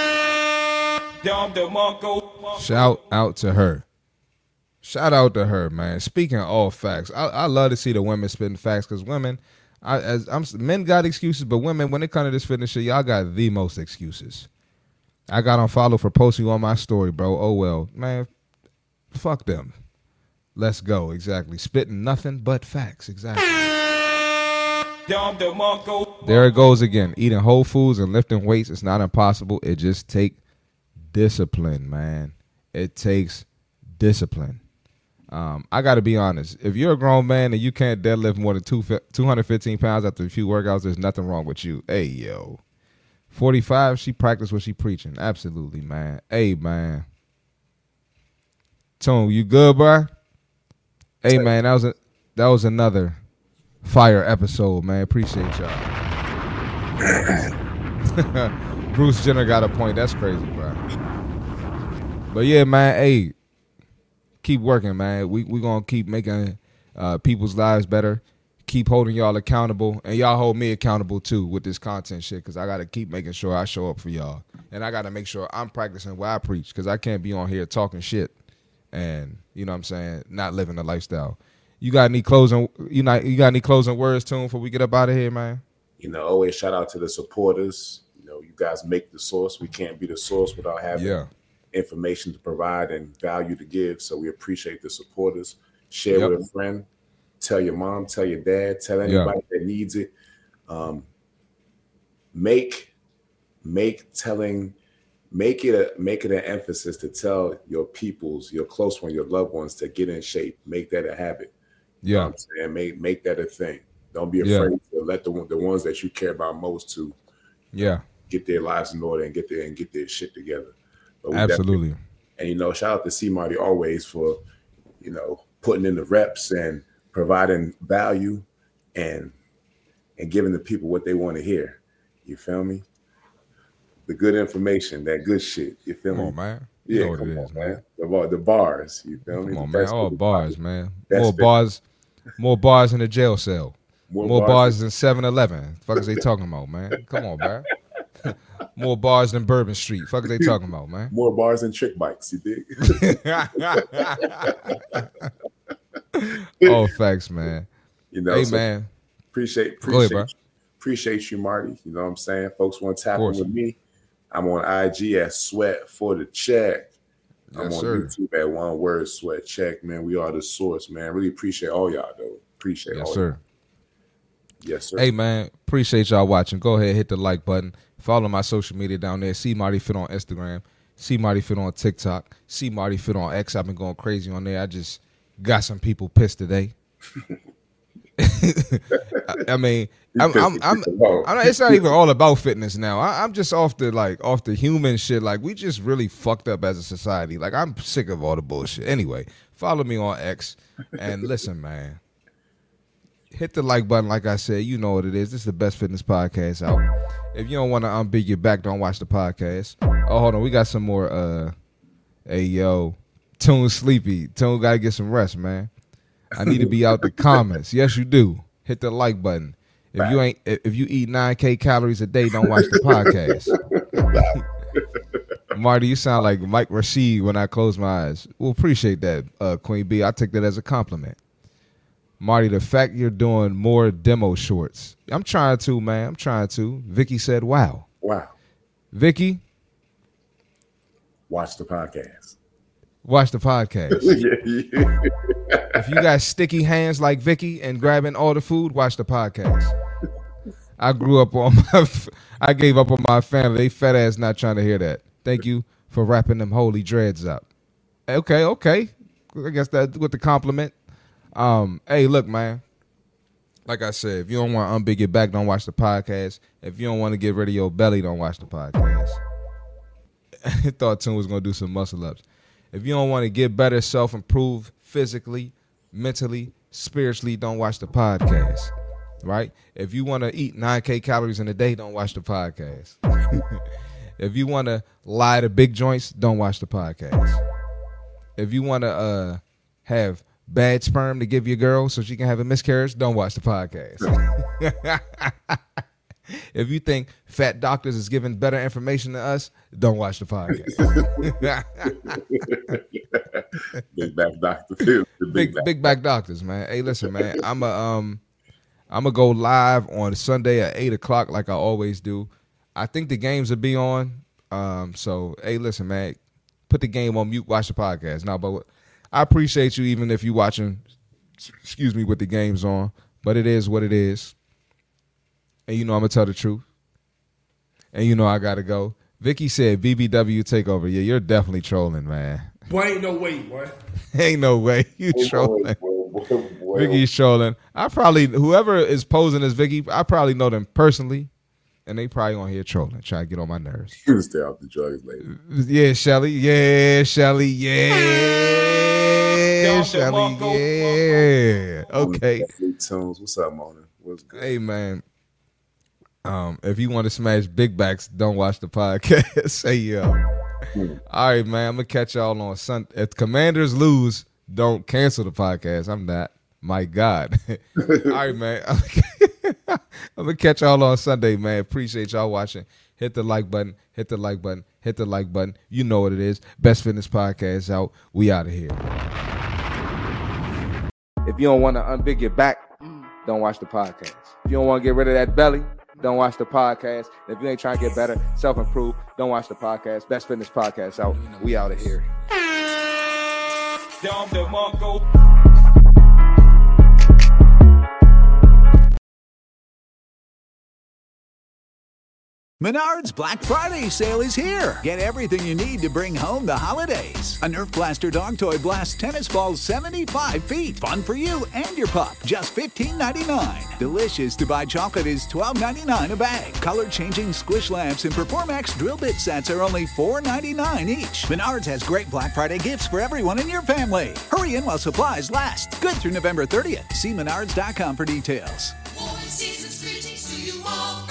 Shout out to her. Shout out to her, man. Speaking of all facts, I, I love to see the women spitting facts because women, I, as I'm men got excuses, but women, when it comes to this fitness shit, y'all got the most excuses. I got unfollowed for posting on my story, bro. Oh well, man. Fuck them. Let's go. Exactly. Spitting nothing but facts. Exactly. There it goes again. Eating whole foods and lifting weights is not impossible. It just takes discipline, man. It takes discipline. Um, I got to be honest. If you're a grown man and you can't deadlift more than two, two hundred fifteen pounds after a few workouts, there's nothing wrong with you. Hey, yo. forty-five, she practiced what she preaching. Absolutely, man. Hey, man. Tone, you good, bro? Hey, man, that was a, that was another fire episode, man. Appreciate y'all. Bruce Jenner got a point. That's crazy, bro. But yeah, man, hey, keep working, man. We we gonna keep making uh, people's lives better. Keep holding y'all accountable, and y'all hold me accountable too with this content shit. Cause I gotta keep making sure I show up for y'all, and I gotta make sure I'm practicing what I preach. Cause I can't be on here talking shit. And you know what I'm saying, not living the lifestyle. You got any closing? You not? You got any closing words, Tune, before we get up out of here, man? You know, always shout out to the supporters. You know, you guys make the source. We can't be the source without having yeah. information to provide and value to give. So we appreciate the supporters. Share yep. with a friend. Tell your mom. Tell your dad. Tell anybody yeah. that needs it. Um, make make telling. Make it a make it an emphasis to tell your peoples, your close ones, your loved ones to get in shape. Make that a habit. Yeah, you know what I'm saying? Make make that a thing. Don't be afraid yeah. to let the the ones that you care about most to yeah get their lives in order and get their and get their shit together. Absolutely. And you know, shout out to C Marty always for you know putting in the reps and providing value and and giving the people what they want to hear. You feel me? The good information, that good shit. You feel come me? on, man. You yeah, know what it it is, is, man. man. The, bar, the bars. You feel me? Come on, the man. All bars, man. Best more fit. bars, more bars in the jail cell. More, more bars, bars than seven eleven. Fuck is they talking about, man? Come on, man. More bars than Bourbon Street. Fuck is they talking about, man? More bars than trick bikes, you dig? All facts, man. You know, hey, so man. Appreciate, appreciate, Go ahead, bro. appreciate you, Marty. You know what I'm saying? Folks want to tap in with me. I'm on I G at Sweat for the Check. I'm yes, on sir. YouTube at one word Sweat Check, man. We are the source, man. Really appreciate all y'all, though. Appreciate yes, all sir. y'all. Yes, sir. Hey, man, appreciate y'all watching. Go ahead, hit the like button. Follow my social media down there. See Marty Fit on Instagram. See Marty Fit on TikTok. See Marty Fit on X. I've been going crazy on there. I just got some people pissed today. I mean, I'm, I'm, I'm, I'm, it's not even all about fitness now. I, I'm just off the like off the human shit. Like we just really fucked up as a society. Like I'm sick of all the bullshit. Anyway, follow me on X and listen, man. Hit the like button, like I said. You know what it is. This is the best fitness podcast out. If you don't want to unbig your back, don't watch the podcast. Oh, hold on, we got some more. Uh, hey yo, Tune sleepy. Tune gotta get some rest, man. I need to be out the comments. Yes, you do. Hit the like button. If you ain't, if you eat nine K calories a day, don't watch the podcast. Marty, you sound like Mike Rashid when I close my eyes. Well, appreciate that, uh, Queen B. I take that as a compliment. Marty, the fact you're doing more demo shorts. I'm trying to, man. I'm trying to. Vicky said, wow. Wow. Vicky? Watch the podcast. Watch the podcast. yeah, yeah. If you got sticky hands like Vicky and grabbing all the food, watch the podcast. I grew up on my, I gave up on my family. They fat ass not trying to hear that. Thank you for wrapping them holy dreads up. Okay, okay. I guess that with the compliment. Um, hey, look, man. Like I said, if you don't want to unbig your back, don't watch the podcast. If you don't want to get rid of your belly, don't watch the podcast. I thought Tim was going to do some muscle ups. If you don't want to get better, self-improve physically, mentally, spiritually, don't watch the podcast, right? If you want to eat nine K calories in a day, don't watch the podcast. If you want to lie to big joints, don't watch the podcast. If you want to uh, have bad sperm to give your girl so she can have a miscarriage, don't watch the podcast. If you think fat doctors is giving better information than us, don't watch the podcast. Big back doctor. Big, big, back. big back doctors, man. Hey, listen, man. I'm a um, I'm gonna go live on Sunday at eight o'clock, like I always do. I think the games will be on. Um, so hey, listen, man. Put the game on mute. Watch the podcast. Now, but I appreciate you, even if you're watching. Excuse me, with the games on. But it is what it is. And you know I'm going to tell the truth. And you know I got to go. Vicky said B B W takeover. Yeah, you're definitely trolling, man. Boy, ain't no way, boy. Ain't no way. You ain't trolling. No way, boy, boy, boy. Vicky's trolling. I probably, whoever is posing as Vicky, I probably know them personally. And they probably on here trolling, trying to get on my nerves. You can stay off the drugs later. Yeah, Shelly. Yeah, Shelly. Yeah, Shelly. Yeah. Okay. What's up, Mona? What's good? Hey, man. Um, if you want to smash big backs, don't watch the podcast. Say yo. Hmm. All right, man. I'm gonna catch y'all on Sunday. If Commanders lose, don't cancel the podcast. I'm not. My God. All right, man. I'm gonna catch y'all on Sunday, man. Appreciate y'all watching. Hit the like button. Hit the like button. Hit the like button. You know what it is. Best Fitness Podcast out. We out of here. If you don't want to unbig your back, don't watch the podcast. If you don't want to get rid of that belly, don't watch the podcast. If you ain't trying to get better, self-improve, don't watch the podcast. Best Fitness Podcast out. We out of here. Menards Black Friday sale is here. Get everything you need to bring home the holidays. A Nerf Blaster dog toy blasts tennis balls seventy-five feet. Fun for you and your pup. Just fifteen ninety-nine. Delicious to buy chocolate is twelve ninety-nine a bag. Color-changing squish lamps and Performax drill bit sets are only four ninety-nine each. Menards has great Black Friday gifts for everyone in your family. Hurry in while supplies last. Good through November thirtieth. See menards dot com for details. Warm season's greetings to you all.